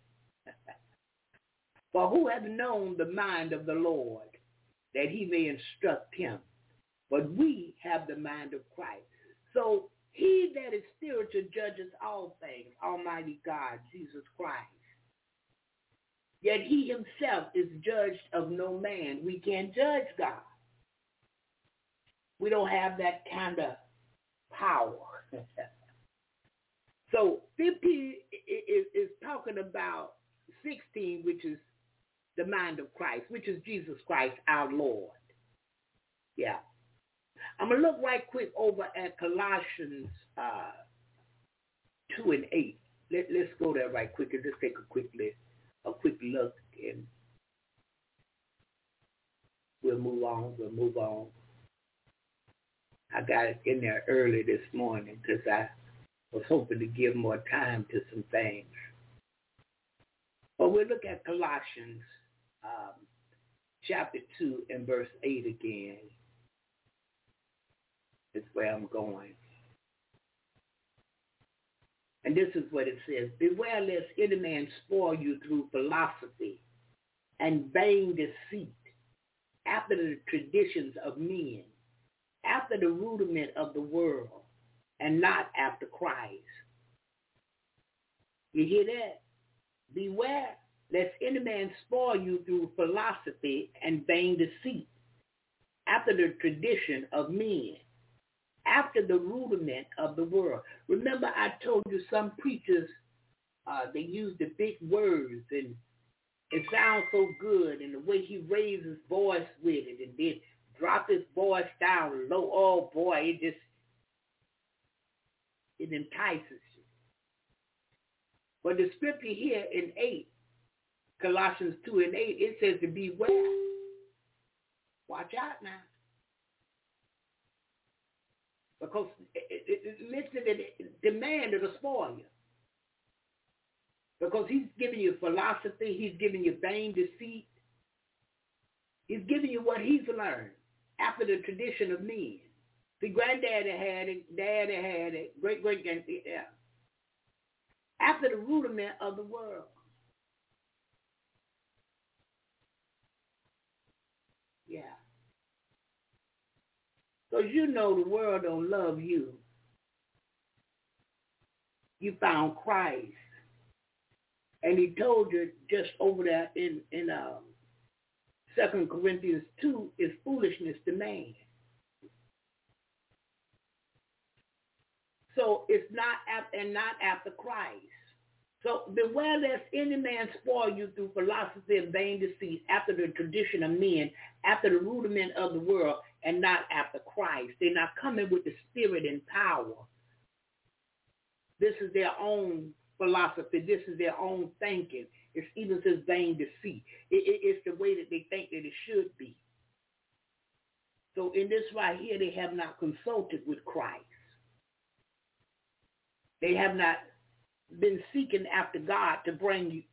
For who hath known the mind of the Lord, that he may instruct him? But we have the mind of Christ. So he that is spiritual judges all things, Almighty God, Jesus Christ. Yet he himself is judged of no man. We can't judge God. We don't have that kind of power. So 15 is talking about 16, which is the mind of Christ, which is Jesus Christ, our Lord. Yeah. I'm going to look right quick over at Colossians 2 and 8. Let's go there right quick and just take a quick look, and we'll move on. I got it in there early this morning because I was hoping to give more time to some things. But we'll look at Colossians chapter 2 and verse 8 again. Is where I'm going. And this is what it says. Beware lest any man spoil you through philosophy and vain deceit, after the traditions of men, after the rudiment of the world, and not after Christ. You hear that? Beware lest any man spoil you through philosophy and vain deceit, after the tradition of men, after the rudiment of the world. Remember, I told you some preachers, they use the big words, and it sounds so good, and the way he raises his voice with it, and then drop his voice down low. Oh boy, it entices you. But the scripture here in 8, Colossians 2 and 8, it says to beware. Watch out now. Because listen, the man that'll spoil you. Because he's giving you philosophy, he's giving you vain deceit. He's giving you what he's learned after the tradition of men. See, granddaddy had it, daddy had it, great-great-granddaddy, yeah. After the rudiment of the world. Yeah. Because you know the world don't love you. You found Christ. And he told you just over there in 2 Corinthians 2 is foolishness to man. So it's not after Christ. So beware lest any man spoil you through philosophy and vain deceit, after the tradition of men, after the rudiment of the world, and not after Christ. They're not coming with the spirit and power. This is their own philosophy. This is their own thinking. It's even says vain deceit. It's the way that they think that it should be. So in this right here, they have not consulted with Christ. They have not been seeking after God to bring you.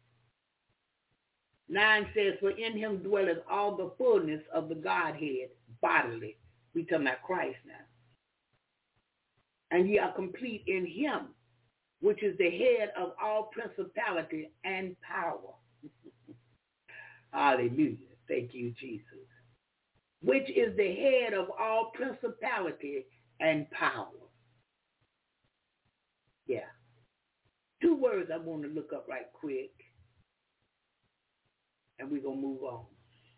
9 says, for in him dwelleth all the fullness of the Godhead bodily. We talking about Christ now. And ye are complete in him, which is the head of all principality and power. Hallelujah. Thank you, Jesus. Which is the head of all principality and power. Yeah. 2 words I want to look up right quick, and we're going to move on.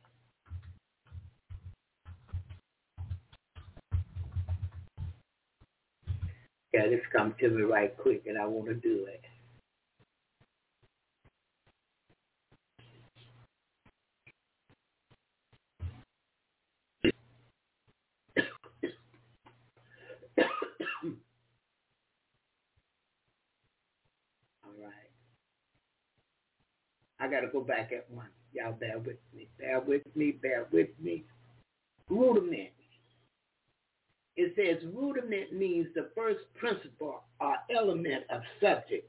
Yeah, this come to me right quick, and I want to do it. All right. I got to go back at one. Y'all bear with me, bear with me, bear with me. Rudiment. It says rudiment means the first principle or element of subject.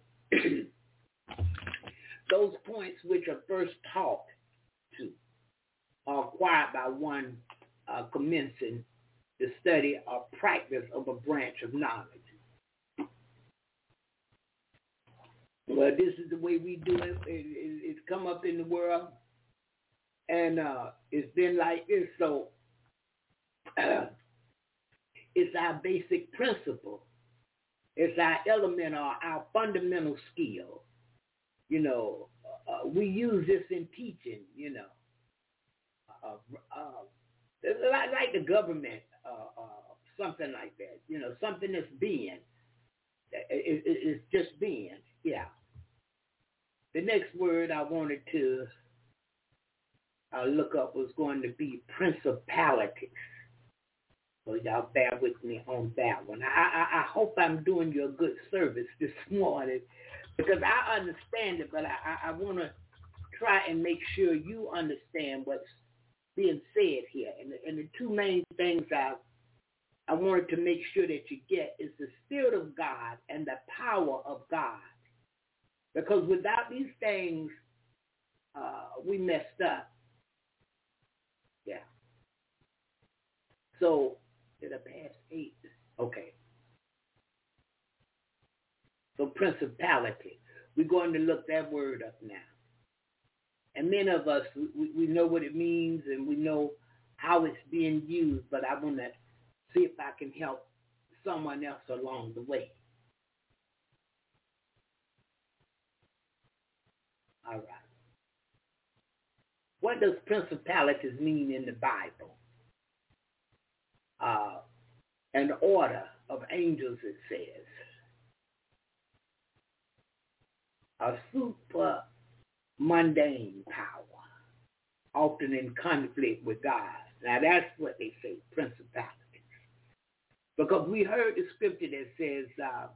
Those points which are first taught to or acquired by one commencing the study or practice of a branch of knowledge. Well, this is the way we do it. It's come up in the world, and it's been like this. So it's our basic principle. It's our element or our fundamental skill. You know, we use this in teaching, you know. Like the government, something like that. You know, something that's being. It's just being, yeah. The next word I wanted to look up was going to be principalities. So y'all bear with me on that one. I hope I'm doing you a good service this morning because I understand it, but I want to try and make sure you understand what's being said here. And the two main things I wanted to make sure that you get is the Spirit of God and the power of God. Because without these things, we messed up. Yeah. So, did I pass 8? Okay. So, principality. We're going to look that word up now. And many of us, we know what it means and we know how it's being used, but I want to see if I can help someone else along the way. All right. What does principalities mean in the Bible? An order of angels, it says. A super mundane power, often in conflict with God. Now that's what they say, principalities. Because we heard the scripture that says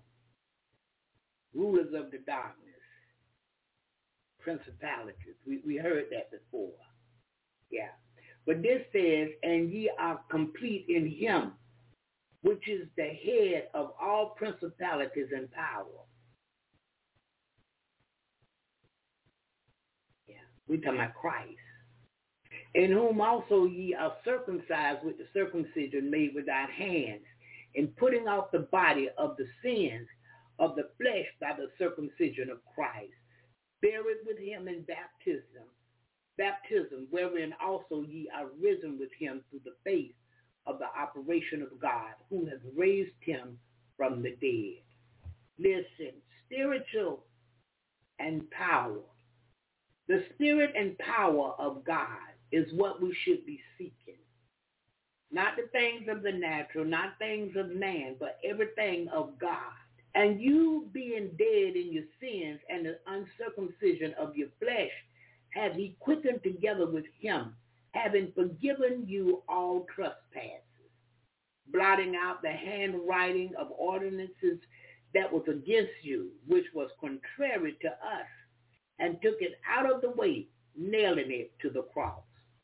rulers of the darkness, principalities. We heard that before. Yeah. But this says, and ye are complete in him, which is the head of all principalities and power. Yeah. We're talking about Christ. In whom also ye are circumcised with the circumcision made without hands, in putting off the body of the sins of the flesh by the circumcision of Christ, buried with him in baptism, wherein also ye are risen with him through the faith of the operation of God, who has raised him from the dead. Listen, spiritual and power. The spirit and power of God is what we should be seeking. Not the things of the natural, not things of man, but everything of God. And you being dead in your sins and the uncircumcision of your flesh, have he quickened together with him, having forgiven you all trespasses, blotting out the handwriting of ordinances that was against you, which was contrary to us, and took it out of the way, nailing it to the cross.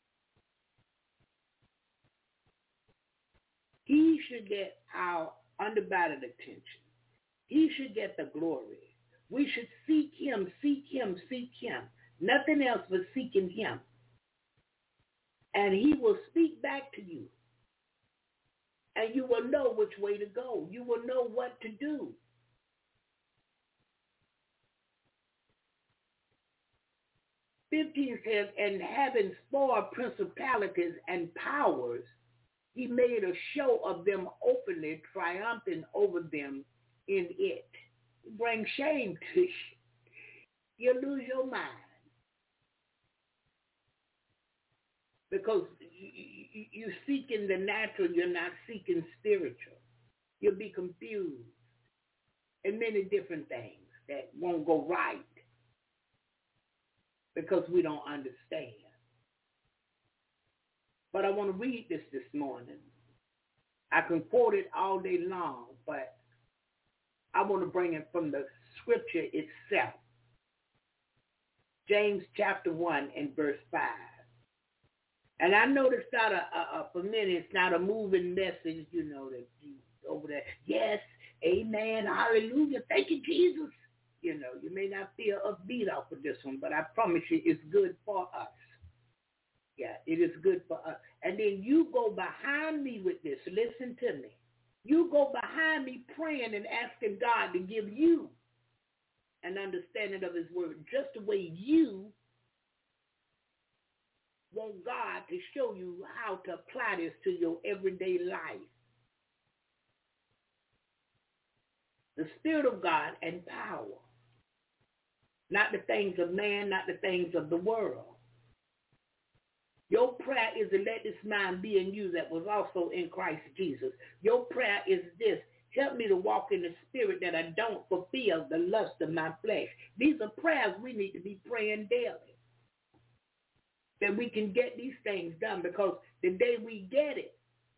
He should get our undivided attention. He should get the glory. We should seek him, seek him, seek him. Nothing else but seeking him. And he will speak back to you. And you will know which way to go. You will know what to do. (15) says, and having spoiled principalities and powers, he made a show of them openly, triumphing over them in it. Bring shame to you. You lose your mind. Because you're seeking the natural, you're not seeking spiritual. You'll be confused in many different things that won't go right because we don't understand. But I want to read this morning. I can quote it all day long, but I want to bring it from the scripture itself. James chapter 1 and verse 5. And I know it's not for many, it's not a moving message, you know, that you over there. Yes, amen, hallelujah, thank you, Jesus. You know, you may not feel upbeat off of this one, but I promise you it's good for us. Yeah, it is good for us. And then you go behind me with this. Listen to me. You go behind me praying and asking God to give you an understanding of his word, just the way you want God to show you how to apply this to your everyday life. The Spirit of God and power. Not the things of man, not the things of the world. Your prayer is to let this mind be in you that was also in Christ Jesus. Your prayer is this: help me to walk in the Spirit that I don't fulfill the lust of my flesh. These are prayers we need to be praying daily, that we can get these things done, because the day we get it,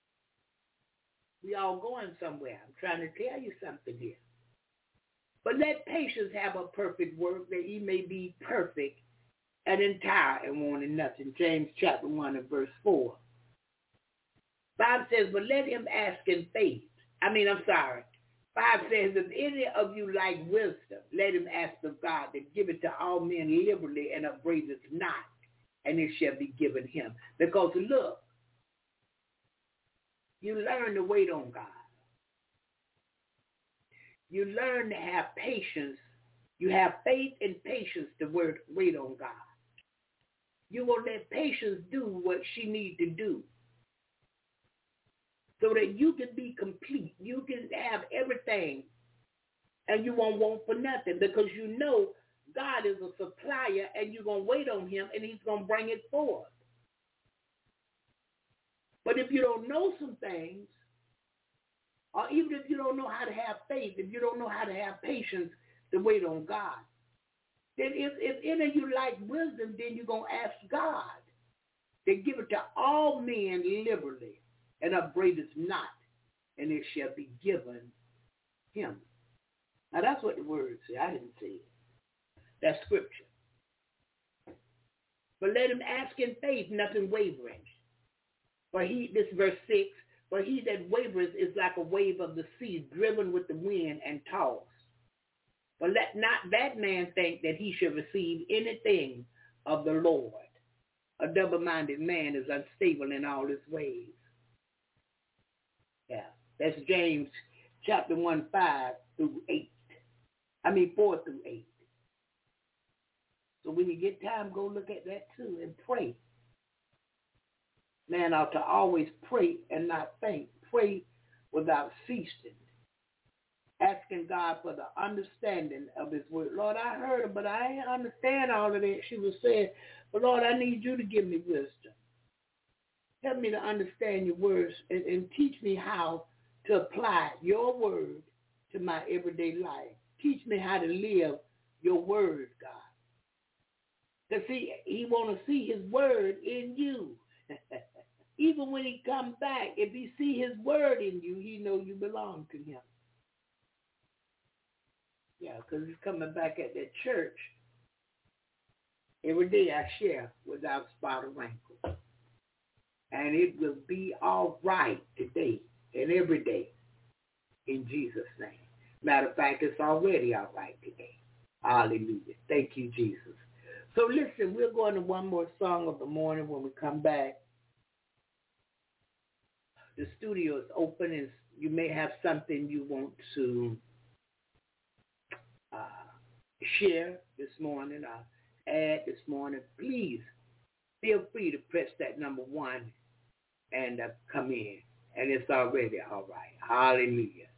we all going somewhere. I'm trying to tell you something here. But let patience have a perfect work, that ye may be perfect and entire and wanting nothing. James chapter 1 and verse 4. Bible says, but let him ask in faith. 5 says, if any of you lack wisdom, let him ask of God, that giveth to all men liberally and upbraideth not, and it shall be given him. Because look, you learn to wait on God. You learn to have patience. You have faith and patience to wait on God. You will let patience do what she needs to do, so that you can be complete. You can have everything, and you won't want for nothing, because you know God is a supplier, and you're going to wait on him, and he's going to bring it forth. But if you don't know some things, or even if you don't know how to have faith, if you don't know how to have patience to wait on God, then if any of you like wisdom, then you're going to ask God to give it to all men liberally and upbraideth not, and it shall be given him. Now that's what the word says. I didn't say it. That's scripture. But let him ask in faith, nothing wavering. This verse 6, for he that wavereth is like a wave of the sea, driven with the wind and tossed. But let not that man think that he shall receive anything of the Lord. A double-minded man is unstable in all his ways. Yeah, that's James chapter 1, 4 through 8. So when you get time, go look at that too and pray. Man ought to always pray and not faint. Pray without ceasing. Asking God for the understanding of his word. Lord, I heard her, but I ain't understand all of that she was saying. But Lord, I need you to give me wisdom. Help me to understand your words and teach me how to apply your word to my everyday life. Teach me how to live your word, God. Because see, he want to see his word in you. Even when he comes back, if he see his word in you, he know you belong to him. Yeah, because he's coming back at that church. Every day I share without spot or wrinkle. And it will be all right today and every day in Jesus' name. Matter of fact, it's already all right today. Hallelujah. Thank you, Jesus. So listen, we're going to one more song of the morning. When we come back, the studio is open, and you may have something you want to share this morning or add this morning. Please feel free to press that number 1 and come in. And it's already all right. Hallelujah.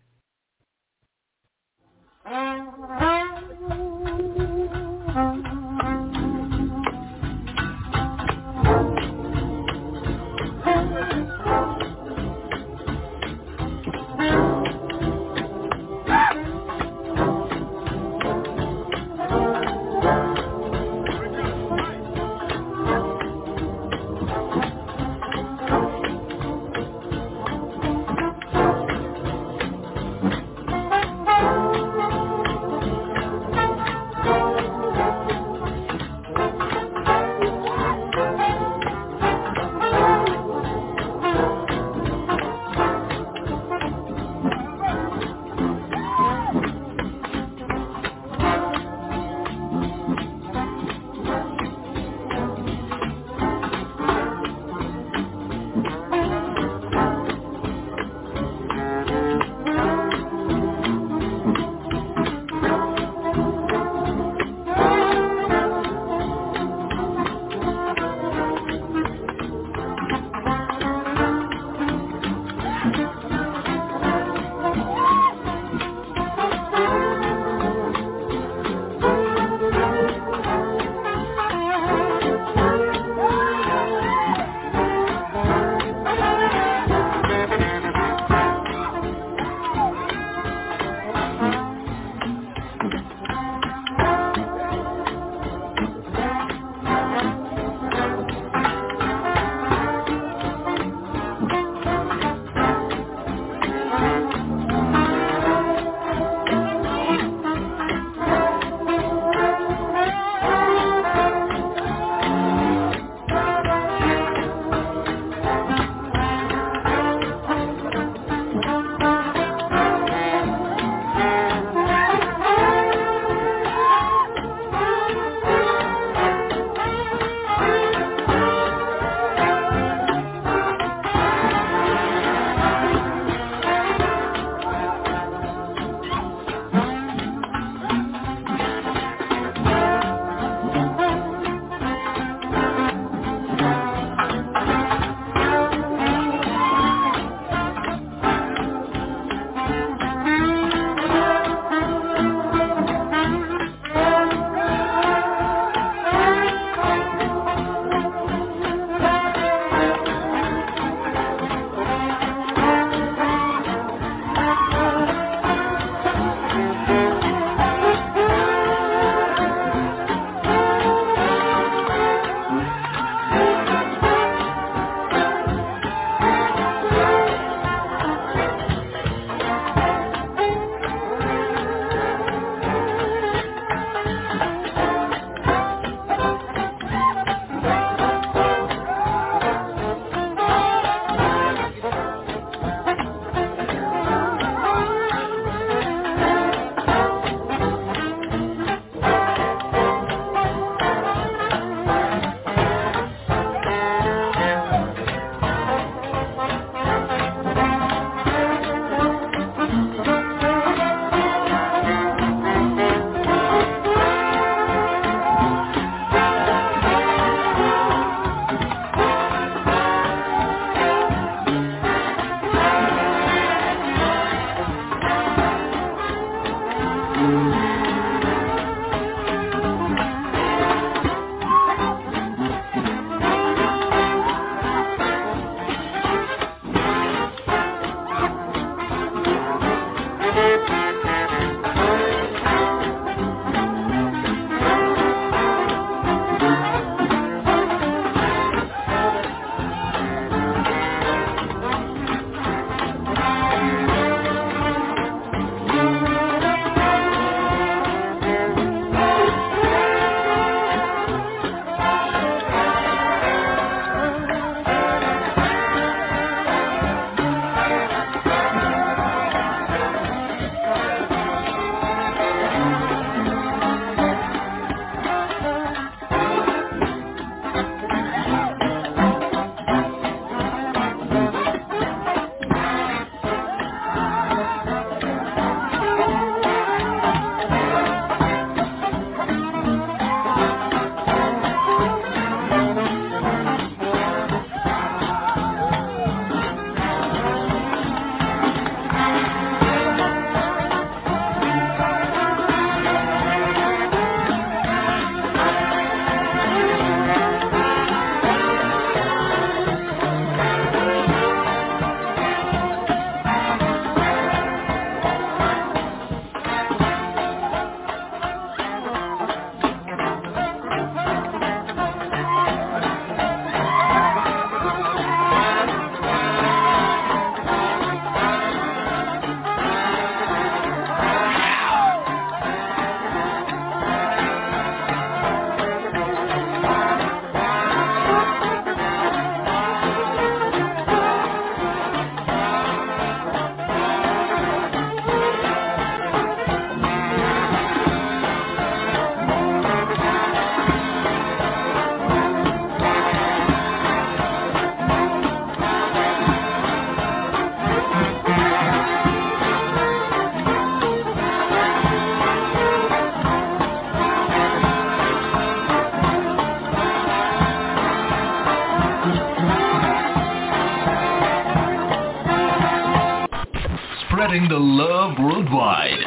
Spreading the love worldwide.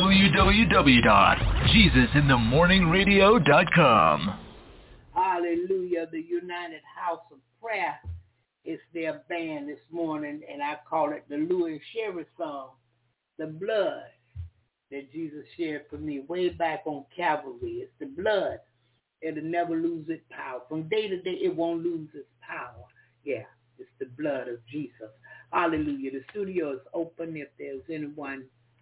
www.jesusinthemorningradio.com. Hallelujah. The United House of Prayer is their band this morning, and I call it the Louis Sherry song, The Blood that Jesus shared for me way back on Calvary. It's the blood. It'll never lose its power. From day to day, it won't lose its power. Yeah, it's the blood of Jesus. Hallelujah. The studio is open. If there's anyone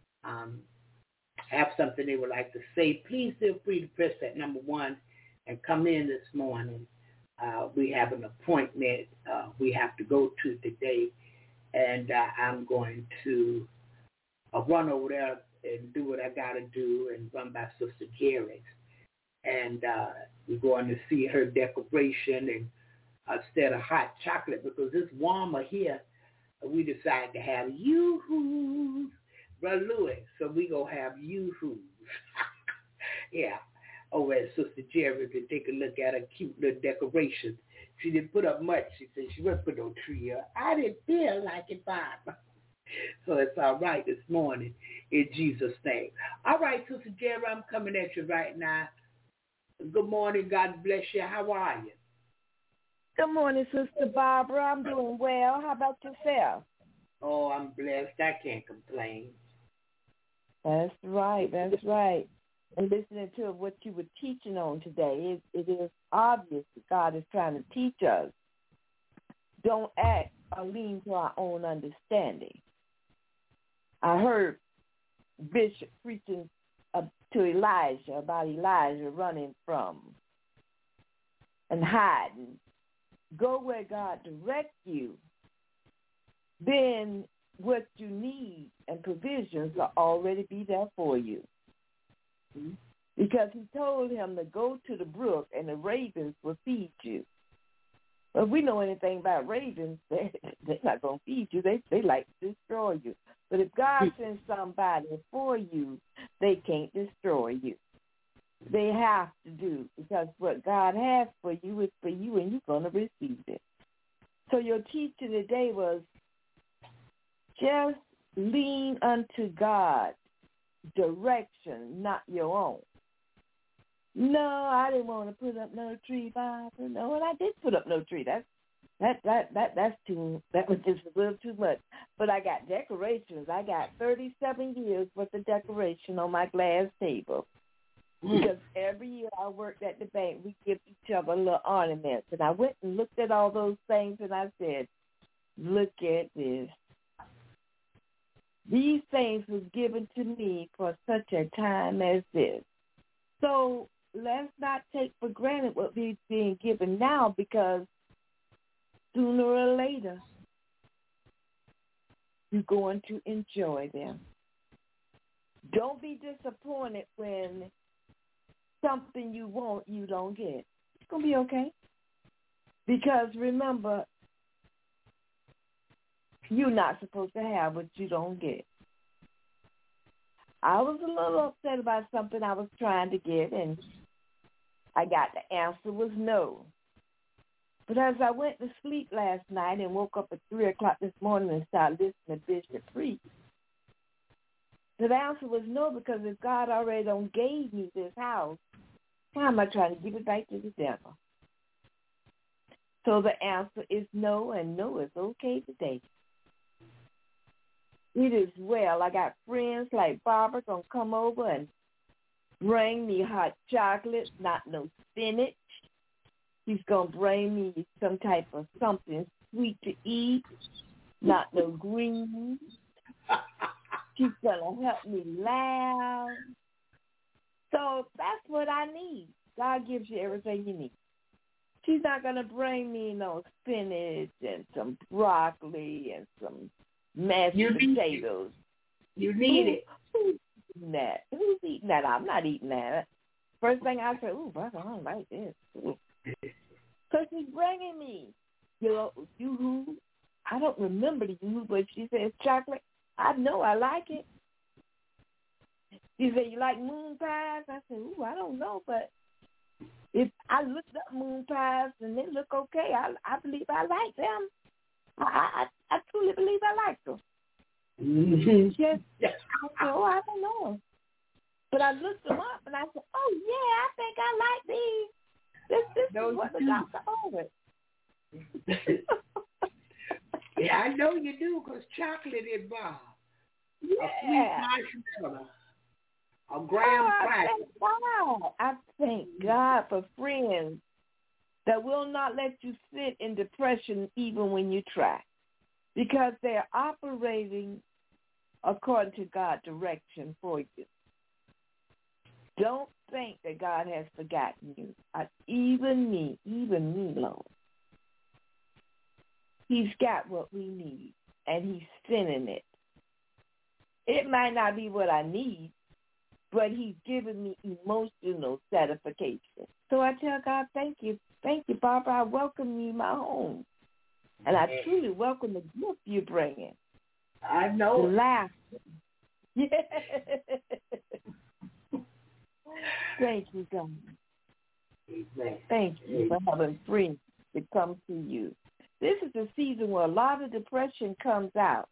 have something they would like to say, please feel free to press that number 1 and come in this morning. We have an appointment we have to go to today, and I'm going to run over there and do what I got to do and run by Sister Jerry's. And we're going to see her decoration and instead of hot chocolate, because it's warmer here, we decided to have yoo-hoos, Brother Louis. So we're going to have yoo-hoos. Yeah, over at Sister Jerry to take a look at her cute little decoration. She didn't put up much. She said she wouldn't put no tree up. I didn't feel like it, Bob. So it's all right this morning in Jesus' name. All right, Sister Jerry, I'm coming at you right now. Good morning. God bless you. How are you? Good morning, Sister Barbara. I'm doing well. How about yourself? Oh, I'm blessed. I can't complain. That's right. That's right. And listening to what you were teaching on today, it is obvious that God is trying to teach us. Don't act or lean to our own understanding. I heard Bishop preaching to Elijah about Elijah running from and hiding. Go where God directs you. Then what you need and provisions will already be there for you. Mm-hmm. Because he told him to go to the brook and the ravens will feed you. But if we know anything about ravens, they're not going to feed you. They like to destroy you. But if God sends somebody for you, they can't destroy you. They have to do, because what God has for you is for you, and you're going to receive it. So your teaching today was just lean unto God's direction, not your own. No, I didn't want to put up no tree, Bob. No, and I did put up no tree. That was just a little too much. But I got decorations. I got 37 years worth of decoration on my glass table. Because every year I worked at the bank, we give each other little ornaments. And I went and looked at all those things, and I said, look at this. These things was given to me for such a time as this. So let's not take for granted what we're being given now, because sooner or later, you're going to enjoy them. Don't be disappointed when something you want you don't get. It's going to be okay. Because remember, you're not supposed to have what you don't get. I was a little upset about something I was trying to get, and I got the answer was no. But as I went to sleep last night and woke up at 3 o'clock this morning and started listening to Bishop preach, the answer was no, because if God already done gave me this house, why am I trying to give it back to the devil? So the answer is no, and no is okay today. It is well. I got friends like Barbara going to come over and bring me hot chocolate, not no spinach. He's going to bring me some type of something sweet to eat, not no greens. She's going to help me laugh. So that's what I need. God gives you everything you need. She's not going to bring me no spinach and some broccoli and some mashed potatoes. You need it. Who's eating that? Who's eating that? I'm not eating that. First thing I say, ooh, brother, I don't like this. So she's bringing me, yoo-hoo. I don't remember the yoo-hoo, but she says chocolate. I know I like it. She said, you like moon pies? I said, ooh, I don't know, but if I looked up moon pies and they look okay, I believe I like them. I truly believe I like them. Mm-hmm. Just, I don't know. But I looked them up and I said, oh, yeah, I think I like these. This is what the doctor ordered. Yeah, I know you do, because chocolate involved. Yeah. A sweet marshmallow. A graham cracker. I thank God for friends that will not let you sit in depression even when you try, because they're operating according to God's direction for you. Don't think that God has forgotten you. Even me, Lord. He's got what we need, and he's sending it. It might not be what I need, but he's given me emotional satisfaction. So I tell God, thank you. Thank you, Barbara. I welcome you in my home. And I truly welcome the gift you're bringing. I know. The laughter. Yeah. Thank you, God. Amen. Thank you for having friends to come to you. This is the season where a lot of depression comes out.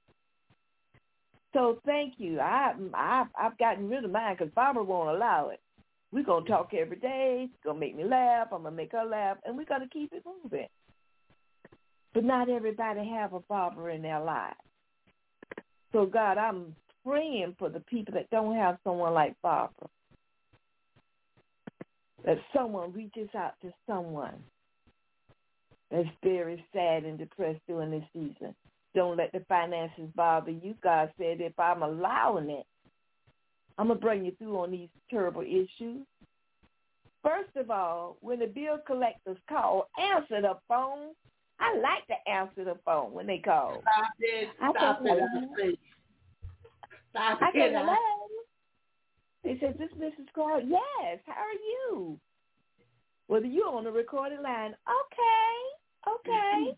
So thank you. I've gotten rid of mine because Barbara won't allow it. We're going to talk every day. She's going to make me laugh. I'm going to make her laugh. And we're going to keep it moving. But not everybody have a Barbara in their lives. So, God, I'm praying for the people that don't have someone like Barbara. That someone reaches out to someone that's very sad and depressed during this season. Don't let the finances bother you. God said if I'm allowing it, I'm going to bring you through on these terrible issues. First of all, when the bill collectors call, answer the phone. I like to answer the phone when they call. Stop it. Hello. They said, this is Mrs. Clark. Yes, how are you? Well, you're on the recorded line. Okay.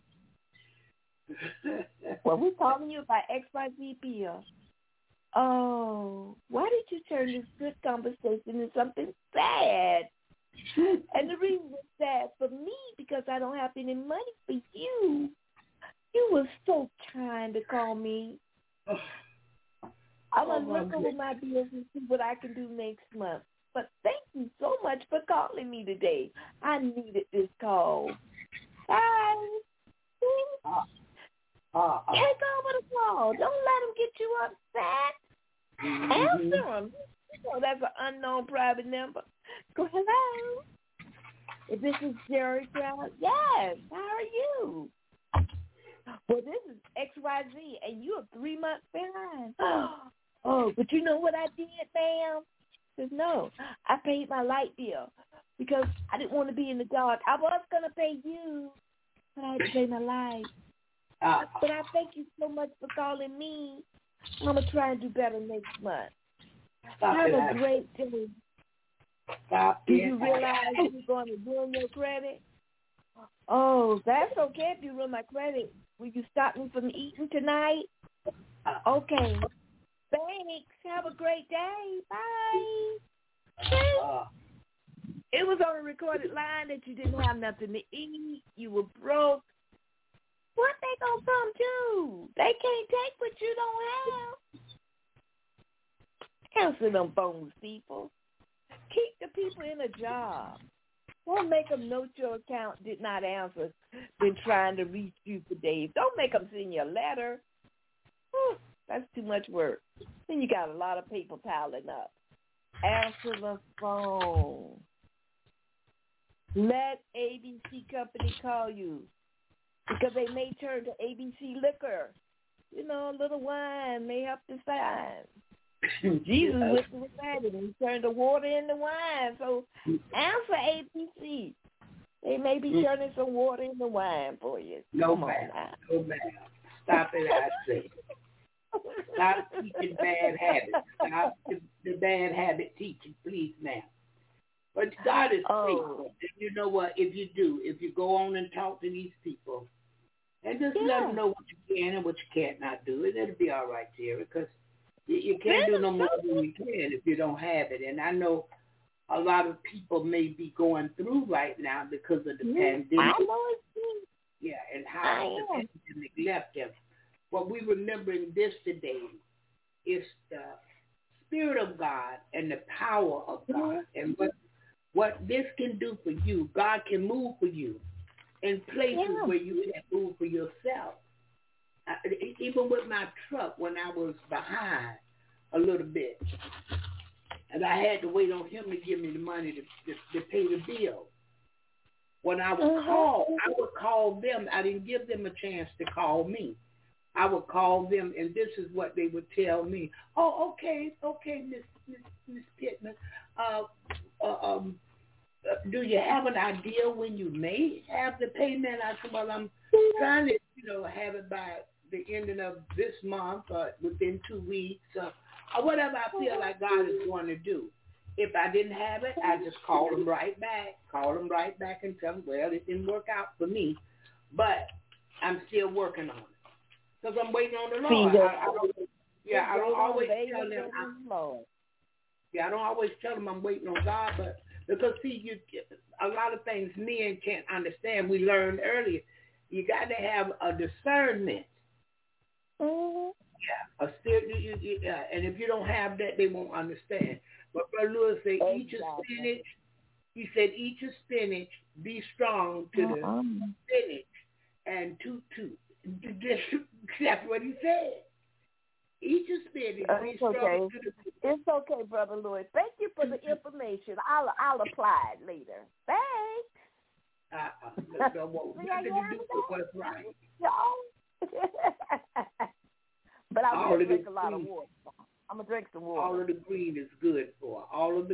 Well, we're calling you about XYZ bill. Oh, why did you turn this good conversation into something sad? And the reason it's sad for me because I don't have any money for you. You were so kind to call me. I'm going to look over my bills and see what I can do next month. But thank you so much for calling me today. I needed this call. Bye. Take over the call. Don't let them get you upset. Answer them. Oh, that's an unknown private number. Go, hello. If this is Jerry Brown, yes. How are you? Well, this is XYZ, and you're 3 months behind. Oh, but you know what I did, ma'am? She says, no, I paid my light bill because I didn't want to be in the dark. I was going to pay you, but I had to pay my light. But I thank you so much for calling me. I'm going to try and do better next month. Have a great day. Do you realize you're going to ruin your credit? Oh, that's okay if you ruin my credit. Will you stop me from eating tonight? Okay. Thanks. Have a great day. Bye. It was on a recorded line that you didn't have nothing to eat. You were broke. What they gonna come to? They can't take what you don't have. Answer them phones, people. Keep the people in a job. Don't make them note your account did not answer. Been trying to reach you for days. Don't make them send you a letter. That's too much work. Then you got a lot of people piling up. Answer the phone. Let ABC Company call you because they may turn to ABC Liquor. You know, a little wine may help the sign. Jesus was at it and he turned the water into wine. So answer ABC. They may be turning some water into wine for you. No, ma'am. Stop it, I say. Stop teaching bad habits. Stop the bad habit teaching, please, ma'am. But God is faithful. And you know what? If you go on and talk to these people and just let them know what you can and what you can't not do, and it'll be all right, Jerry, because you can't do no more than you can if you don't have it. And I know a lot of people may be going through right now because of the pandemic. I know it's yeah, and how the pandemic left them. what we remembering this today is the Spirit of God and the power of God. And what this can do for you, God can move for you in places where you can't move for yourself. Even with my truck, when I was behind a little bit, and I had to wait on him to give me the money to pay the bill. When I would call them. I didn't give them a chance to call me. I would call them, and this is what they would tell me. Oh, okay, Miss Pittman. Do you have an idea when you may have the payment? I said, well, I'm trying to, have it by the ending of this month or within 2 weeks or whatever I feel like God is going to do. If I didn't have it, I just call them right back and tell them, well, it didn't work out for me, but I'm still working on it. Because I'm waiting on the Lord. I don't always tell them. I don't always tell them I'm waiting on God, but because a lot of things men can't understand. We learned earlier. You got to have a discernment. Mm-hmm. Yeah, and if you don't have that, they won't understand. But Brother Lewis said, eat your spinach. He said, eat your spinach. Be strong to the spinach and toot. That's what he said. Eat your spinach. Be strong to the spinach. It's okay, Brother Lloyd. Thank you for the information. I'll apply it later. Thanks. No, nothing to do with what's right. But I'm going to drink a lot of water. I'm going to drink some water. All of the green is good for.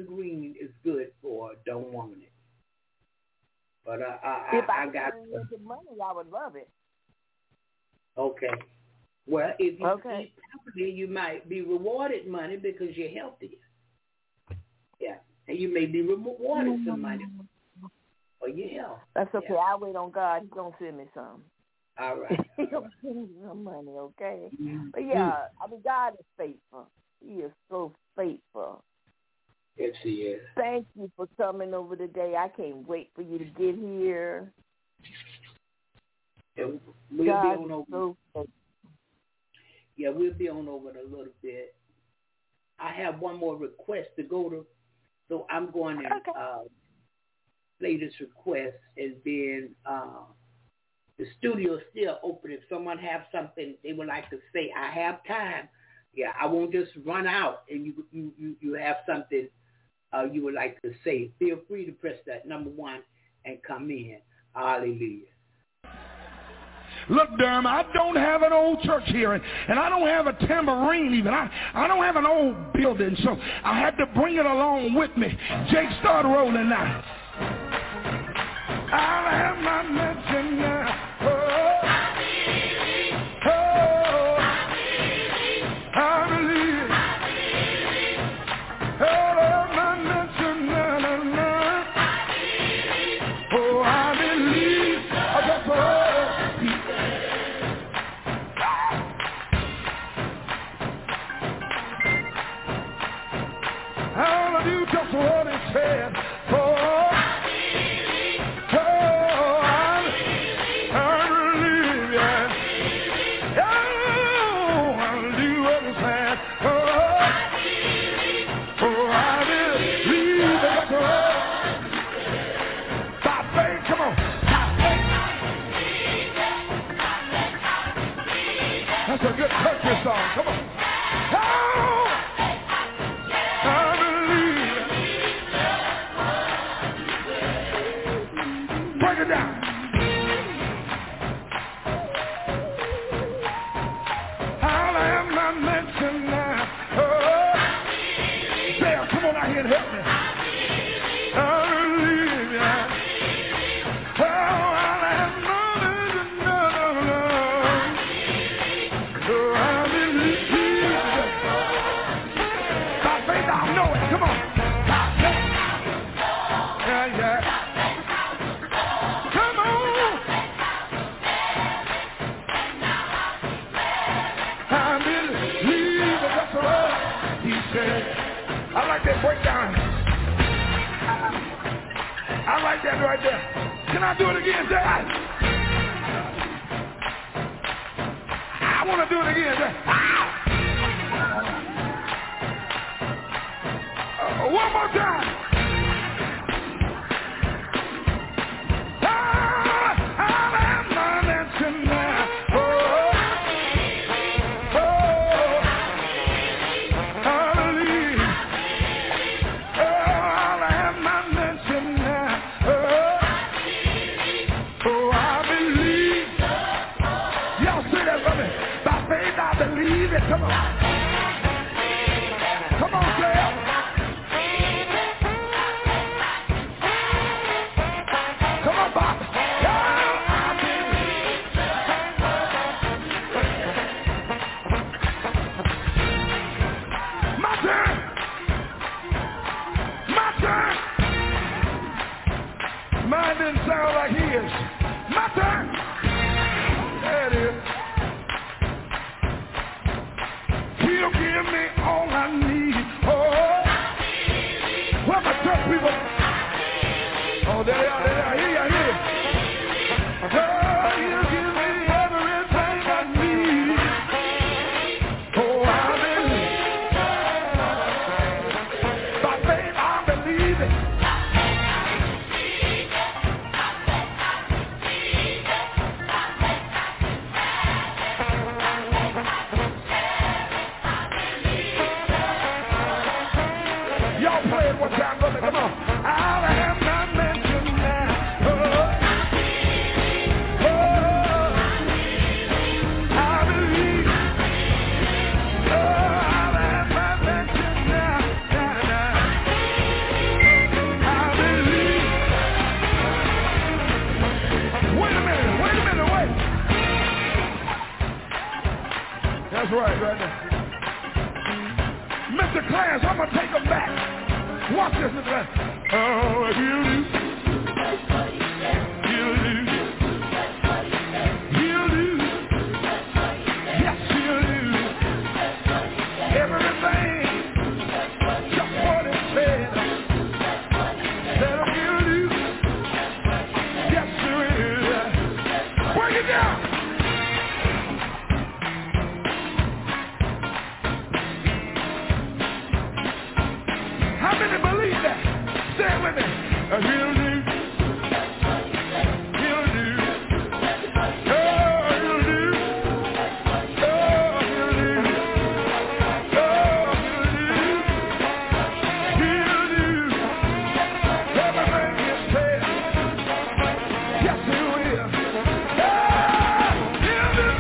Don't want it. But if I got some money, I would love it. Okay. Well, if you eat properly, you might be rewarded money because you're healthy. Yeah. And you may be rewarded some money for your health. That's okay. I'll wait on God. He's going to send me some. All right. He's going to send me some money, okay? Mm-hmm. But God is faithful. He is so faithful. Yes, he is. Thank you for coming over today. I can't wait for you to get here. Yeah, we'll be on over. We'll be on over in a little bit. I have one more request to go to, so I'm going to play this request, and then the studio is still open. If someone have something they would like to say, I have time. Yeah, I won't just run out and you have something you would like to say. Feel free to press that number 1 and come in. Hallelujah. Look, Durham, I don't have an old church here, and I don't have a tambourine even. I don't have an old building, so I had to bring it along with me. Jake, start rolling now. I'll have my mention now. Just what it said. That's a good country song. Come on. Break it down. I'll have my mention now. Sam, come on out here and help me. I like that breakdown. I like that right there. Can I do it again, Dad? I want to do it again. One more time. I'll have my mansion now. Come on. Come on, Sam. Come on, Bob. My turn. My turn. Mine didn't sound like his. My turn. There it is. He'll give me all I need. Oh, where my church people? Oh, there they are, there they are. Here, here. Oh, he'll give me everything I need. Oh, I believe. By faith, I believe it. One time, brother, come on. I'll have my mansion now. I believe. I'll have my mansion now. I believe. Wait a minute, wait. That's right there. Mr. Clarence, I'm going to take him back. Watch this, Mr. Clarence. Oh, he'll do. He'll do. He'll do. Yes, he'll do. Everything. Just what it said. That he'll do. Yes, he will. Break it down. How many believe that? Say it with me. He'll do. He'll do. Oh, he'll do. Oh, he'll do. Oh, he'll do. He'll do. Everything you said. Yes, he will. Oh, he'll do.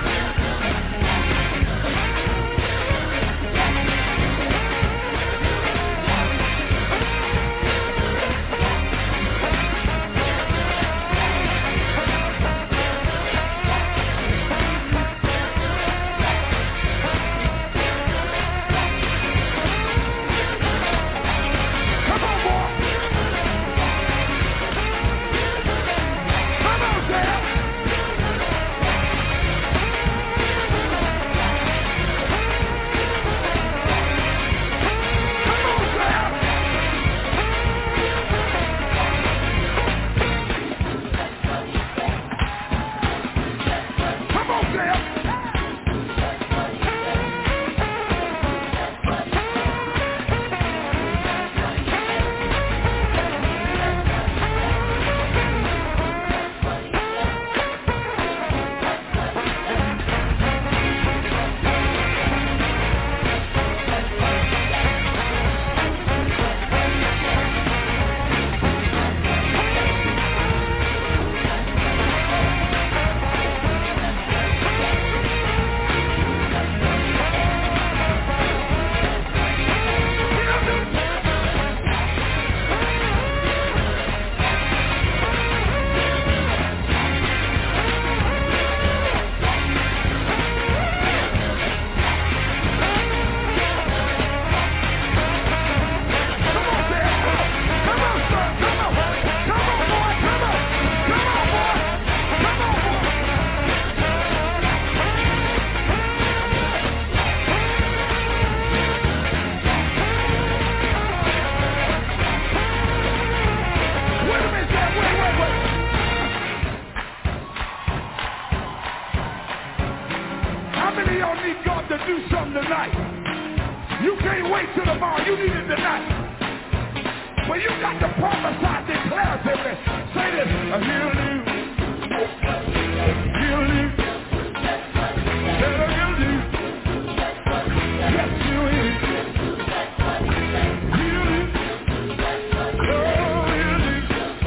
I need God to do something tonight. You can't wait till tomorrow. You need it tonight. Well, you got to prophesy, declare to me. Say this. He'll do. He'll do. Better he'll do. Yes, he will. He'll do. Oh, he'll do.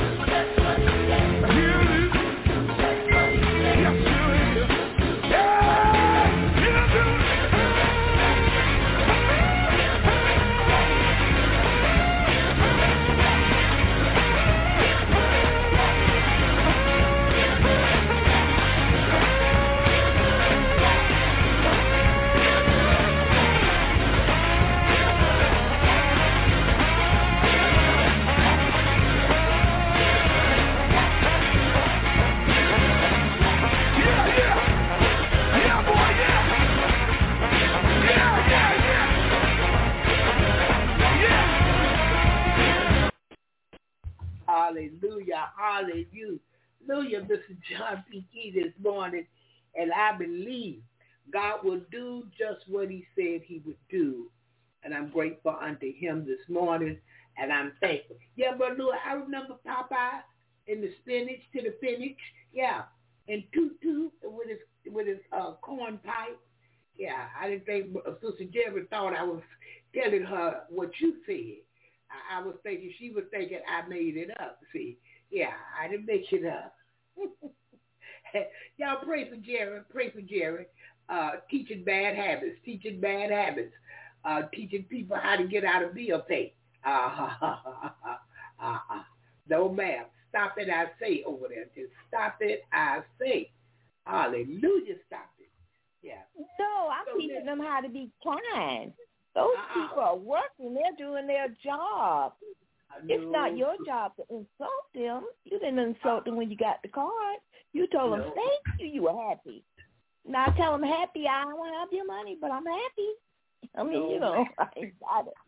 He'll do. Yes, he will. Yeah, he'll do. Hallelujah, hallelujah. This is John P. Key this morning, and I believe God will do just what he said he would do, and I'm grateful unto him this morning, and I'm thankful. Yeah, Brother Lou, I remember Popeye in the spinach to the finish, yeah, and Tutu with his corn pipe. Yeah, I didn't think Sister Jerry thought I was telling her what you said. I was thinking she was thinking I made it up. See, yeah, I didn't make it up. Y'all pray for Jerry. Pray for Jerry. Teaching bad habits. Teaching people how to get out of bill pay. No, ma'am. Stop it, I say over there. Just stop it, I say. Hallelujah, stop it. Yeah. No, I'm teaching them how to be kind. Those people are working. They're doing their job. It's not your job to insult them. You didn't insult them when you got the card. You told them, thank you. You were happy. Now tell them, happy, I don't have your money, but I'm happy. I mean, I ain't got it.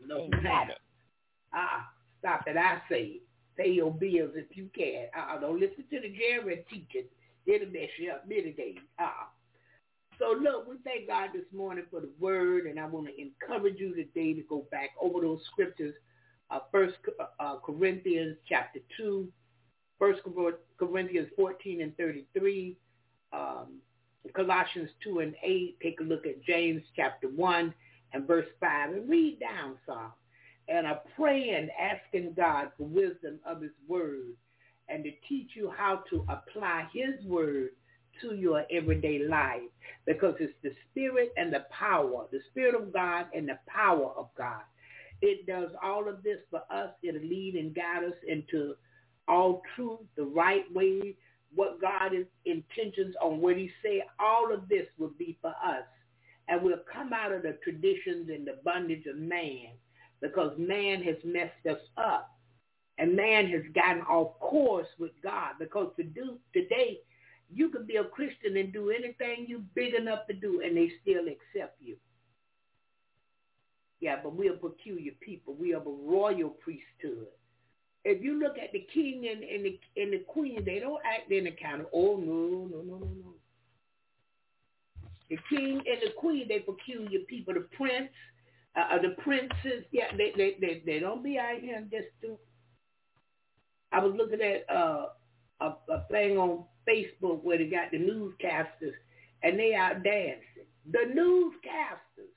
Stop it, I say. Pay your bills if you can. Don't listen to the Jerry teaching. It'll mess you up many days. So look, we thank God this morning for the word, and I want to encourage you today to go back over those scriptures. 1 Corinthians chapter 2, 1 Corinthians 14 and 33, Colossians 2 and 8. Take a look at James chapter 1 and verse 5, and read down some. And I pray and asking God for wisdom of his word and to teach you how to apply his word to your everyday life, because it's the spirit and the power, the spirit of God and the power of God. It does all of this for us. It'll lead and guide us into all truth, the right way, what God's intentions on what he said. All of this will be for us. And we'll come out of the traditions and the bondage of man, because man has messed us up. And man has gotten off course with God, because today, you can be a Christian and do anything you're big enough to do, and they still accept you. Yeah, but we are peculiar people. We are a royal priesthood. If you look at the king and the queen, they don't act in the kind of, oh, no. The king and the queen, they peculiar people. The prince, the princess, yeah, they don't be out here and just do. I was looking at a thing on Facebook where they got the newscasters and they out dancing. The newscasters.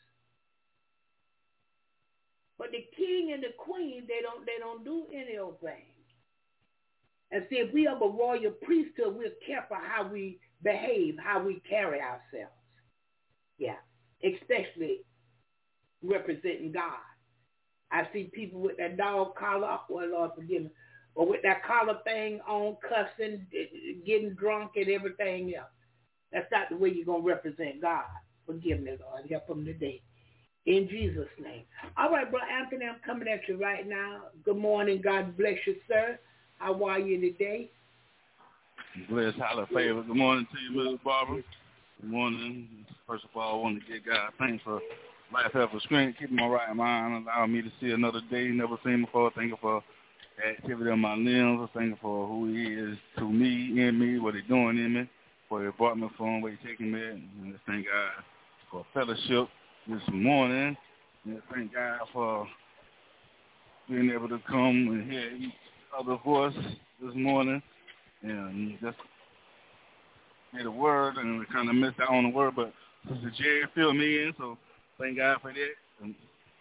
But the king and the queen, they don't do any of those things. And see, if we have a royal priesthood, we're careful how we behave, how we carry ourselves. Yeah, especially representing God. I see people with that dog collar, well, Lord forgive me, or with that collar thing on, cussing, getting drunk and everything else. That's not the way you're going to represent God. Forgive me, Lord. Help them today. In Jesus' name. All right, Brother Anthony, I'm coming at you right now. Good morning. God bless you, sir. How are you today? Bless, highly favored. Good morning to you, Mrs. Barbara. Good morning. First of all, I want to give God thanks for life, health, and strength, keeping my right mind, allowing me to see another day never seen before. Thank you for the activity of my limbs. Thank you for who he is to me, in me, what he's doing in me, for he brought me from, where he's taking me. And just thank God for fellowship this morning. And thank God for being able to come and hear each other's voice this morning. And just hear the word, and we kind of missed out on the word, but Sister Jerry filled me in, so thank God for that. And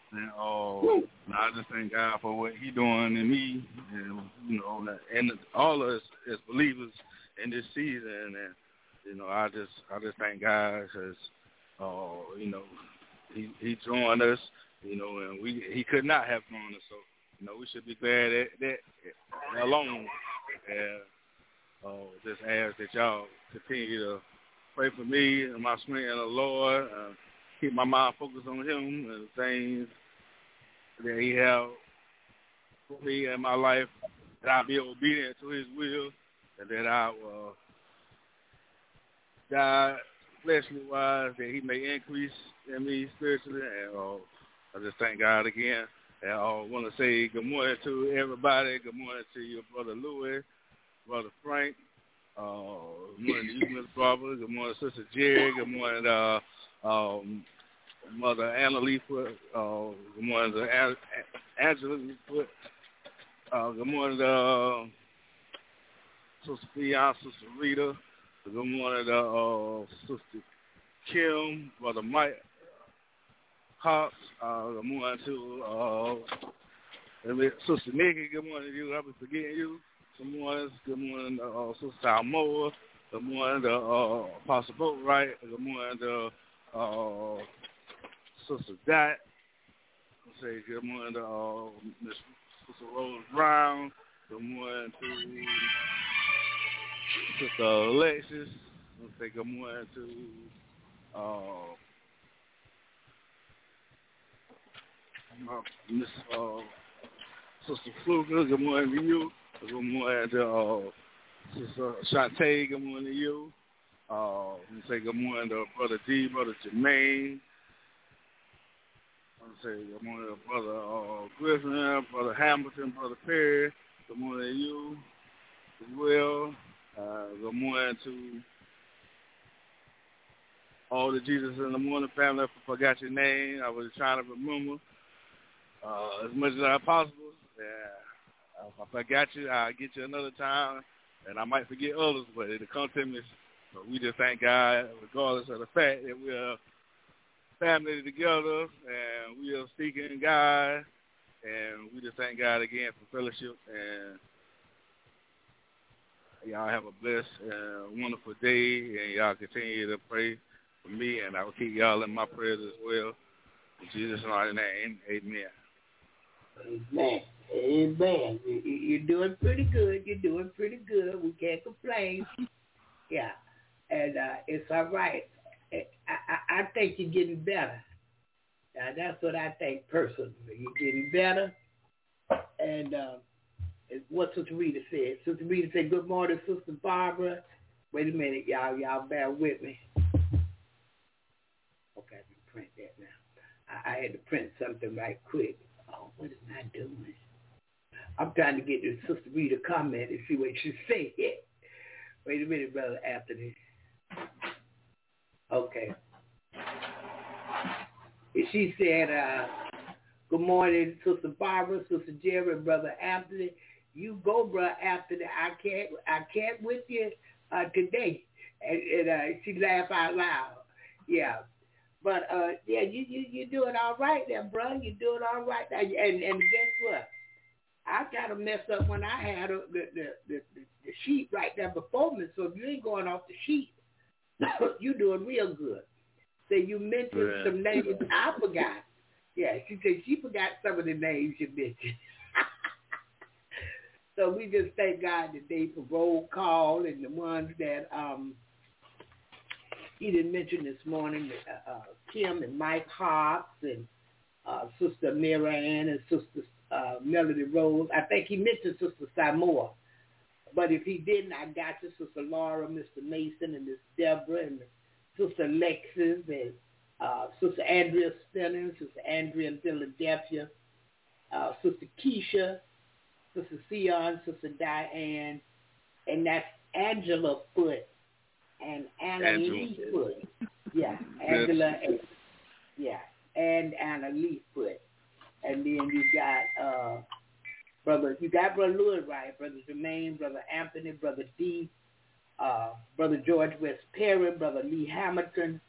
I just thank God for what He doing in me, and and all of us as believers in this season. And I just thank God because He joined us, and He could not have joined us. So we should be glad at that alone. And just ask that y'all continue to pray for me and my strength in the Lord. Keep my mind focused on Him and the things that He have for me in my life, that I'll be obedient to His will, and that I will die fleshly wise, that He may increase in me spiritually. And I just thank God again. And I want to say good morning to everybody. Good morning to your brother Louis, brother Frank. Good morning to you, Miss Barbara. Good morning, Sister Jerry. Good morning to Mother Anna Leafwood. Good morning to Angela Leafwood. Good morning to Sister Fion, Sister Rita. Good morning to Sister Kim, Brother Mike Cox. Good morning to Sister Nikki. Good morning to you. I'll be forgetting you. Good morning to Sister Almoa. Good morning to Apostle Boatwright. Good morning to Sister Dot. I'll say good morning to Miss Sister Rose Brown. Good morning to Sister Alexis. I'll say good morning to Miss Sister Fluker. Good morning to you. Good morning to Sister Shantae. Good morning to you. Say good morning to Brother D, Brother Jermaine. Say good morning to Brother Griffin, Brother Hamilton, Brother Perry. Good morning to you as well. Good morning to all the Jesus in the Morning family. If I forgot your name, I was trying to remember as much as possible. Yeah. If I forgot you, I'll get you another time, and I might forget others, but it'll come to me. So we just thank God, regardless of the fact that we're family together, and we are seeking God, and we just thank God again for fellowship, and y'all have a blessed and wonderful day, and y'all continue to pray for me, and I will keep y'all in my prayers as well. In Jesus' name, amen. Amen. Amen. You're doing pretty good. We can't complain. Yeah. And it's all right. I think you're getting better. That's what I think personally. You're getting better. And what Sister Rita said. Sister Rita said, good morning, Sister Barbara. Wait a minute, y'all. Y'all bear with me. Okay, I can print that now. I had to print something right quick. Oh, what am I doing? I'm trying to get this Sister Rita comment and see what she said. Wait a minute, Brother Anthony. Okay. She said, good morning, Sister Barbara, Sister Jerry, Brother Anthony. You go, Brother Anthony. I can't with you today. And she laughed out loud. Yeah. But, yeah, you're doing all right there, bro. You're doing all right there. And guess what? I got to mess up when I had the sheet right there before me. So if you ain't going off the sheet, you're doing real good. So you mentioned some names I forgot. Yeah, she said she forgot some of the names you mentioned. So we just thank God today for roll call and the ones that he didn't mention this morning, Kim and Mike Hobbs and Sister Mira Ann and Sister Melody Rose. I think he mentioned Sister Samoa. But if he didn't, I got you, Sister Laura, Mr. Mason, and Miss Deborah, and Sister Alexis, and Sister Andrea Spinner, Sister Andrea in Philadelphia, Sister Keisha, Sister Sion, Sister Diane, and that's Angela Foot and Anna Lee Foot. Yeah, Angela. And Anna Leaffoot. And then you got Brother Louis Wright, Brother Jermaine, Brother Anthony, Brother D, Brother George West Perry, Brother Lee Hamilton,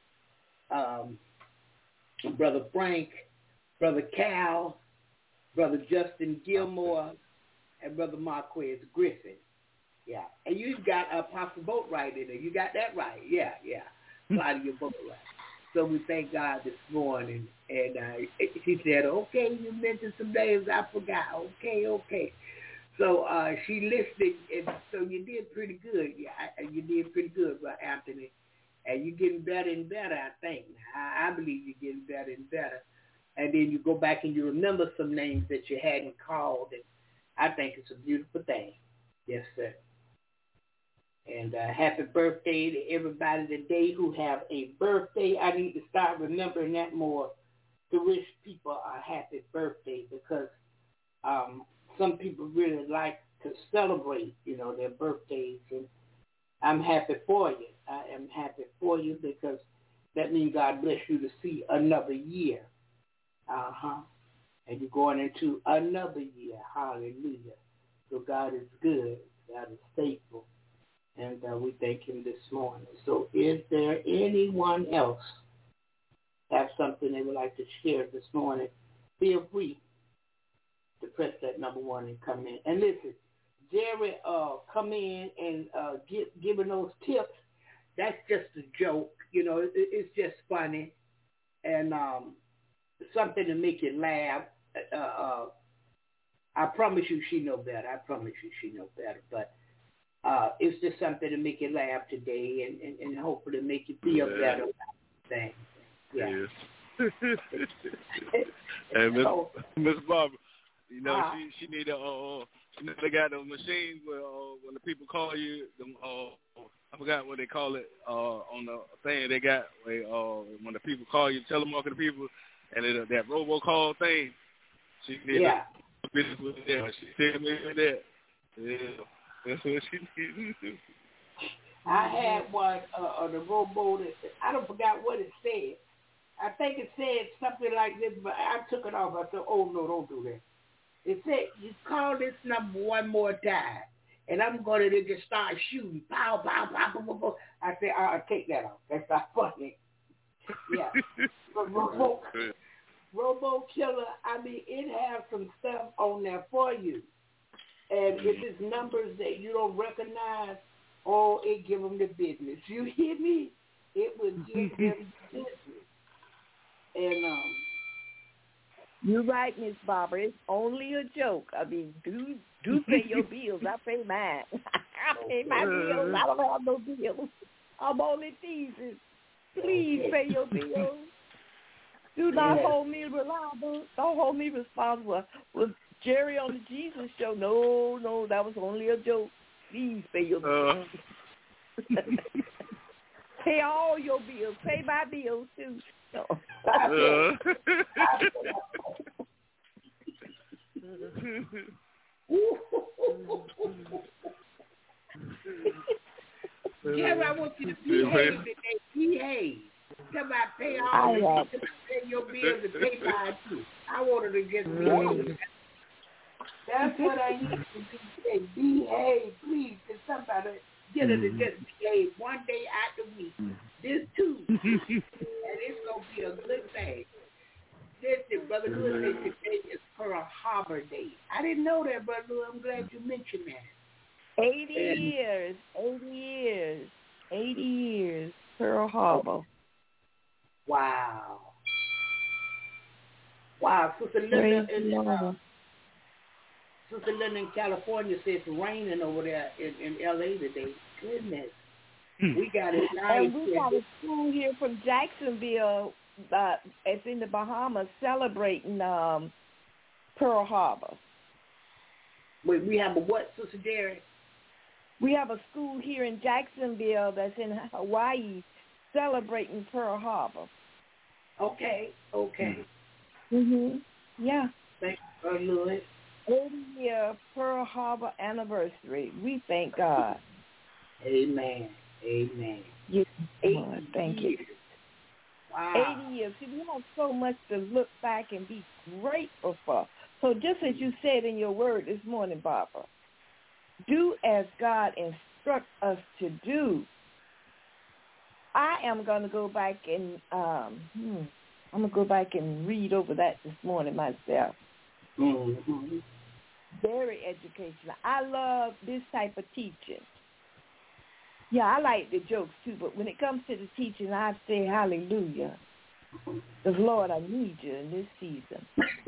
Brother Frank, Brother Cal, Brother Justin Gilmore, and Brother Marquez Griffin. Yeah. And you got Apostle Boatwright in there. You got that right. Yeah. Claudia Boatwright. So we thank God this morning. And she said, okay, you mentioned some names I forgot. Okay. So she listened, and so you did pretty good. Yeah, you did pretty good, Anthony. And you're getting better and better, I think. I believe you're getting better and better. And then you go back and you remember some names that you hadn't called. And I think it's a beautiful thing. Yes, sir. And happy birthday to everybody today who have a birthday. I need to start remembering that more to wish people a happy birthday, because some people really like to celebrate, their birthdays. And I'm happy for you. I am happy for you, because that means God bless you to see another year. And you're going into another year. Hallelujah. So God is good. God is faithful. And we thank him this morning. So is there anyone else have something they would like to share this morning? Feel free to press that number 1 and come in. And listen, Jerry come in and giving those tips. That's just a joke. It's just funny. And something to make you laugh. I promise you she know better. But it's just something to make you laugh today and hopefully make you feel better about things. Yeah. Hey, Miss Barbara, she need a they got those machines where when the people call you, I forgot what they call it on the thing they got where when the people call you, telemarketing people, and that robocall thing. She need business with that. She said me with that. Yeah. That's what she needs to do. I had one on the robo. I don't forgot what it said. I think it said something like this, but I took it off. I said, oh, no, don't do that. It said, you call this number one more time, and I'm going to just start shooting. Pow, pow, pow, pow, pow, pow. I said, I'll take that off. That's not funny. Yeah. But Robo Killer, I mean, it has some stuff on there for you. And if it's numbers that you don't recognize, it give them the business. You hear me? It will give them business. And you're right, Miss Barbara. It's only a joke. I mean, do pay your bills. I pay mine. I pay my bills. I don't have no bills. I'm only teasing. Please pay your bills. Do not hold me reliable. Don't hold me responsible. With Jerry on the Jesus Show, no, that was only a joke. Please pay your bills. Pay all your bills. Pay my bills, too. No. Jerry, I want you to behave today. Behave. Come on, pay all your bills, pay your bills, and pay mine too. I wanted to just behave. That's what I need to do. Behave, please. Can somebody get her to just behave one day out the week? This too. And it's going to be a good thing. Listen, Brother Lewis said today is Pearl Harbor Day. I didn't know that, Brother Lewis. I'm glad you mentioned that. 80 years, Pearl Harbor. Wow. Sister Linda in California says it's raining over there in L.A. today. Goodness. We got it nice. And we got a school here from Jacksonville it's in the Bahamas celebrating Pearl Harbor. Wait, we have a what, Sister Jerry? We have a school here in Jacksonville that's in Hawaii celebrating Pearl Harbor. Okay. Yeah. Thank you, Louis. 80-year Pearl Harbor anniversary. We thank God. Amen. Yes, Lord, thank you. Wow. 80 years. See, we have so much to look back and be grateful for. So just as you said in your word this morning, Barbara, do as God instructs us to do. I am going to go back and I'm going to go back and read over that this morning myself. Mm-hmm. Very educational. I love this type of teaching. Yeah, I like the jokes too, but when it comes to the teaching, I say hallelujah. Because, Lord, I need you in this season.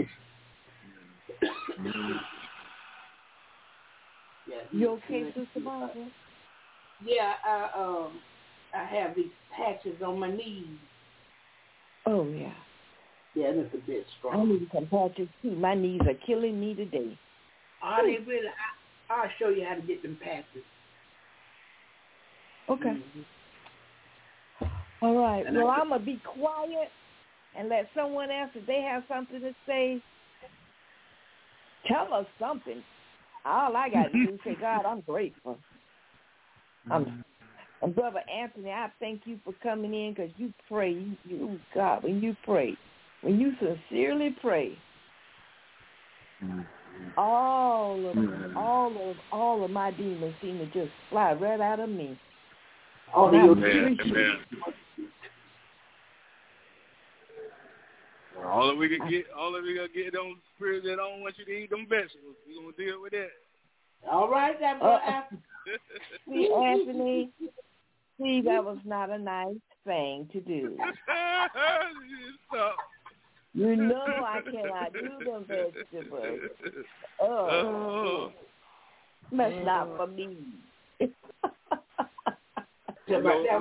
Yeah, You okay, Sister Barbara? Yeah, I have these patches on my knees. Oh, yeah. Yeah, it's a bit I strong. need some patches too. My knees are killing me today. Oh, they really, I'll show you how to get them patches. Okay. Mm-hmm. All right. And Well, I'm going to be quiet and let someone else, if they have something to say, tell us something. All I got to do is say, God, I'm grateful. And Brother Anthony, I thank you for coming in because you pray. God, when you pray, when you sincerely pray, all of my demons seem to just fly right out of me. Oh, Amen. All that we can get them spirits that don't want you to eat them vegetables. We're gonna deal with that. All right, that boy Anthony. See, Anthony, see, that was not a nice thing to do. Stop. You know I cannot do them vegetables. Oh. That's not for me. Go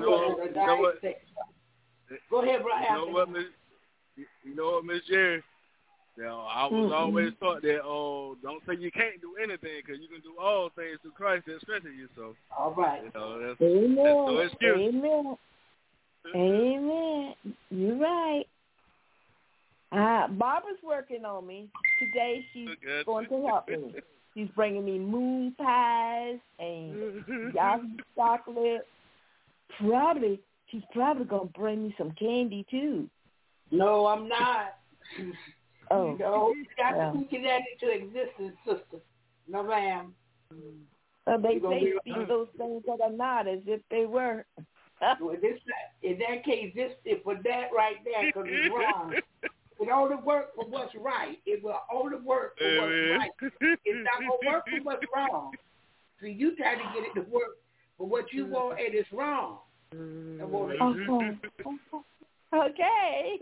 ahead, bro. You know what, Miss Jerry? I was always taught that, don't say you can't do anything because you can do all things through Christ that strengthens you. So, all right. That's Amen. no excuse. Amen. Amen. You're right. Barbara's working on me. Today she's going to help me. She's bringing me moon pies and Yahoo chocolate. She's probably going to bring me some candy, too. No, I'm not. Oh. You know, you got to speak that into existence, sister. No, ma'am. They say speak those things that are not as if they were. Well, in that case, for that right there, because it's wrong. It only works for what's right. It will only work for what's right. It's not going to work for what's wrong. So you try to get it to work for what you want, and it's wrong. Okay.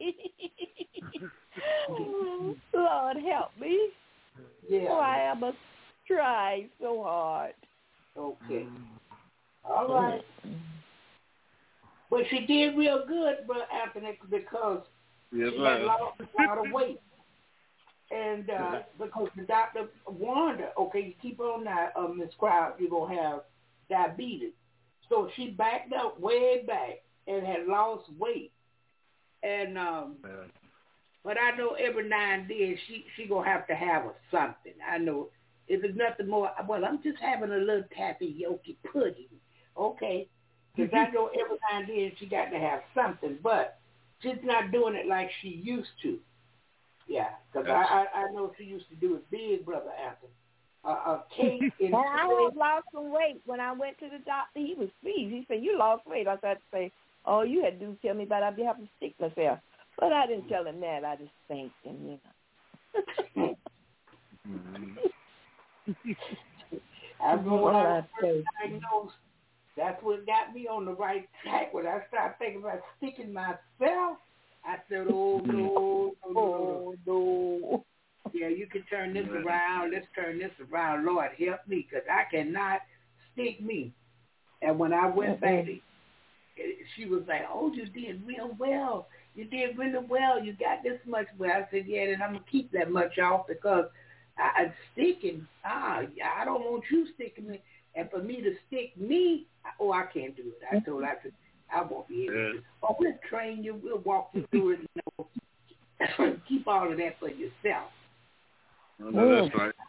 Lord, help me. Yeah. Oh, I must try so hard. Okay. All right. But she did real good, Brother Anthony, because she had lost a lot of weight. And because the doctor warned her, okay, you keep on that, Miss Crowd, you're going to have diabetes. So she backed up way back and had lost weight. And but I know every now and then she going to have something. I know if it's nothing more, well, I'm just having a little tapioca pudding. Okay. Because I know every now and then she got to have something, but she's not doing it like she used to. Yeah, because I know she used to do it big, Brother Anthony. A cake. And I have lost some weight. When I went to the doctor, he was pleased. He said, you lost weight. I had to say, all you had to do is tell me about it. I'd be having to stick myself. But I didn't tell him that. I just thanked him, you know. I remember when I was first diagnosed, that's what got me on the right track. When I started thinking about sticking myself, I said, oh, no. Yeah, you can turn this around. Let's turn this around. Lord, help me, because I cannot stick me. And when I went back, she was like, oh, you did real well. You did really well. You got this much weight. I said, yeah, then I'm going to keep that much off because I'm sticking. I don't want you sticking me. And for me to stick me, I can't do it. I told her, I won't be able to. Oh, we'll train you. We'll walk you through it. You know. Keep all of that for yourself. No, that's right.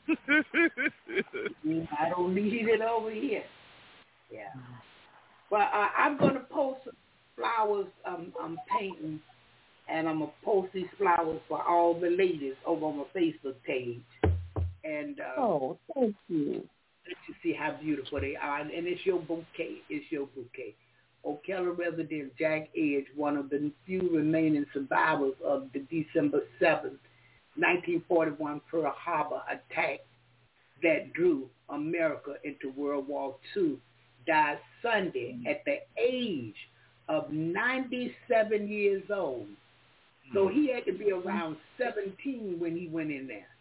I don't need it over here. Yeah. Well, I'm going to post some flowers I'm painting And I'm going to post these flowers for all the ladies over on my Facebook page. And thank you. Let you see how beautiful they are. And it's your bouquet. It's your bouquet. Ocala resident Jack Edge, one of the few remaining survivors of the December 7th, 1941 Pearl Harbor attack that drew America into World War II, died Sunday at the age of 97 years old. So he had to be around 17 when he went in there.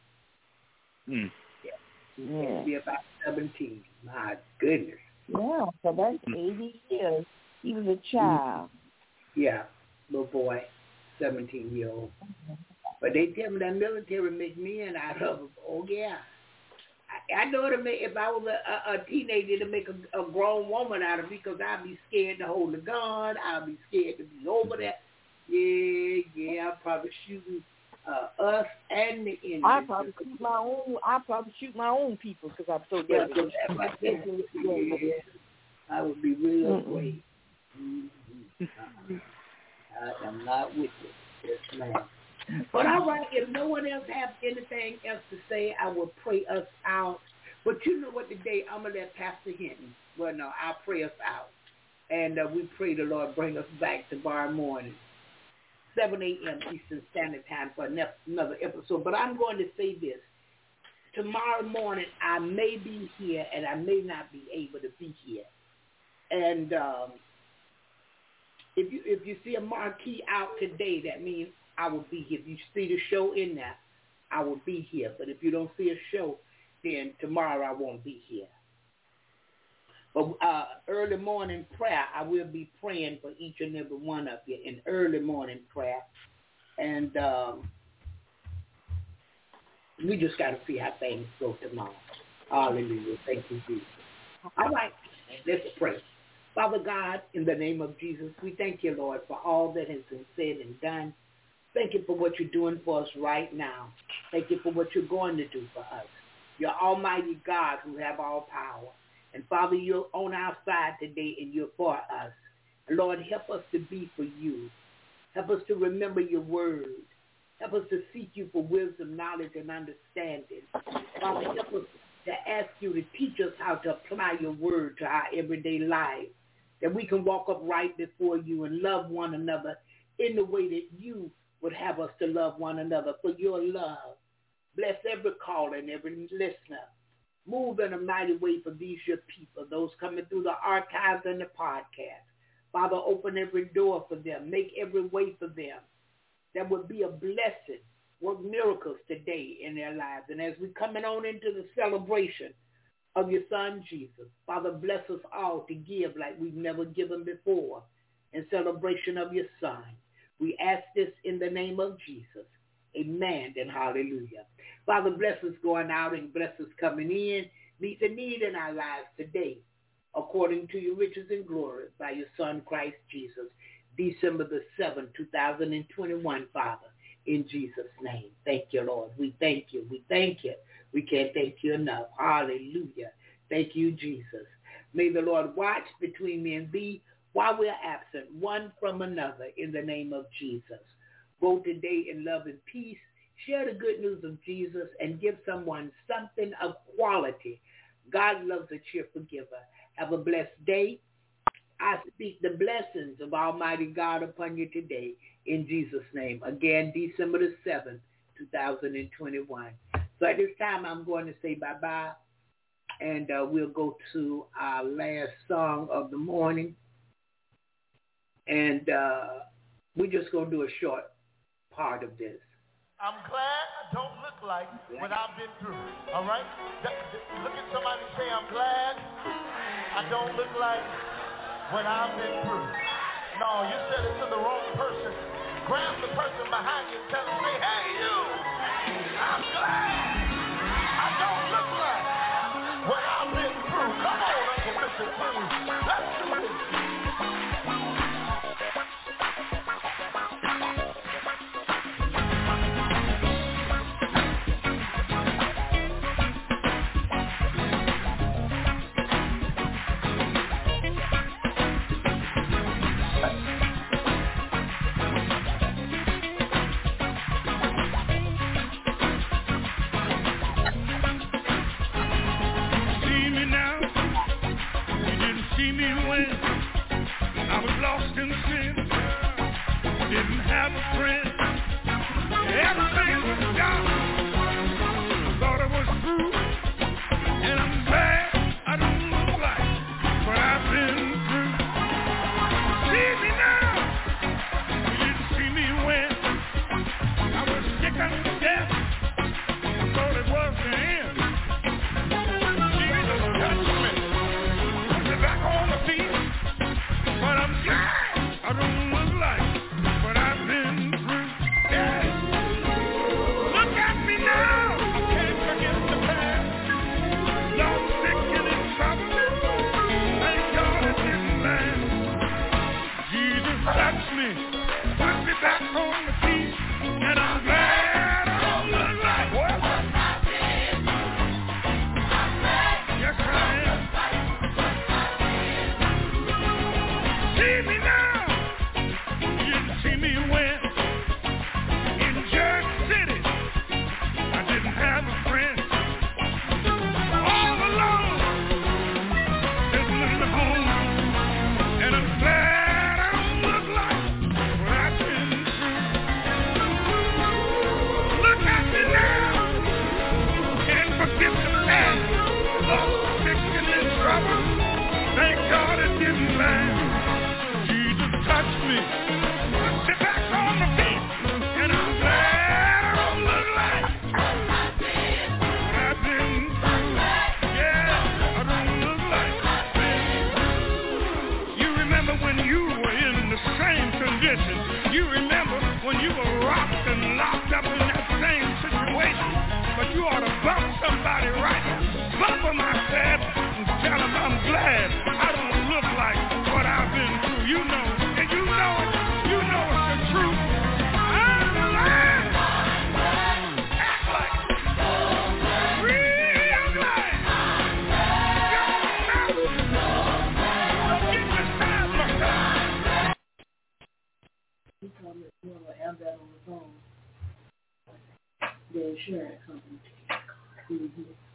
He had to be about 17. My goodness. Yeah, so that's 80 years. He was a child. Yeah, little boy, 17-year-old. But they tell me that military make men out of them. Oh, yeah. I know to make, if I was a teenager, to make a grown woman out of me, because I'd be scared to hold a gun. I'd be scared to be over there. Yeah, I'd probably shooting us and the enemy. I probably shoot my own people because I'm so dead. I would be real afraid. I am not with you. Yes, ma'am. But all right, if no one else has anything else to say, I will pray us out. But you know what, today I'm going to let Pastor Hinton, I'll pray us out. And we pray the Lord bring us back tomorrow morning, 7 a.m. Eastern Standard Time for another episode. But I'm going to say this. Tomorrow morning, I may be here and I may not be able to be here. And if you see a marquee out today, that means I will be here. If you see the show in there, I will be here. But if you don't see a show, then tomorrow I won't be here. But early morning prayer, I will be praying for each and every one of you in early morning prayer. And we just got to see how things go tomorrow. Hallelujah. Thank you, Jesus. All right, let's pray. Father God, in the name of Jesus, we thank you, Lord, for all that has been said and done. Thank you for what you're doing for us right now. Thank you for what you're going to do for us. You're Almighty God who have all power. And Father, you're on our side today and you're for us. And Lord, help us to be for you. Help us to remember your word. Help us to seek you for wisdom, knowledge, and understanding. Father, help us to ask you to teach us how to apply your word to our everyday life, that we can walk upright before you and love one another in the way that you would have us to love one another for your love. Bless every caller and every listener. Move in a mighty way for these your people, those coming through the archives and the podcast. Father, open every door for them. Make every way for them. That would be a blessing. Work miracles today in their lives. And as we're coming on into the celebration of your son, Jesus, Father, bless us all to give like we've never given before in celebration of your son. We ask this in the name of Jesus. Amen and hallelujah. Father, bless us going out and bless us coming in. Meet the need in our lives today according to your riches and glory by your son, Christ Jesus. December the 7th, 2021, Father, in Jesus' name. Thank you, Lord. We thank you. We thank you. We can't thank you enough. Hallelujah. Thank you, Jesus. May the Lord watch between me and thee while we're absent, one from another, in the name of Jesus. Go today in love and peace. Share the good news of Jesus and give someone something of quality. God loves a cheerful giver. Have a blessed day. I speak the blessings of Almighty God upon you today in Jesus' name. Again, December the 7th, 2021. So at this time, I'm going to say bye-bye, and we'll go to our last song of the morning. And we're just going to do a short part of this. I'm glad I don't look like what I've been through, all right? Look at somebody and say, I'm glad I don't look like what I've been through. No, you said it to the wrong person. Grab the person behind you and tell them, say, hey, you, I'm glad I don't look like what I've been through. Come on, Uncle Richard, please. Let's do this. insurance company. Mm-hmm.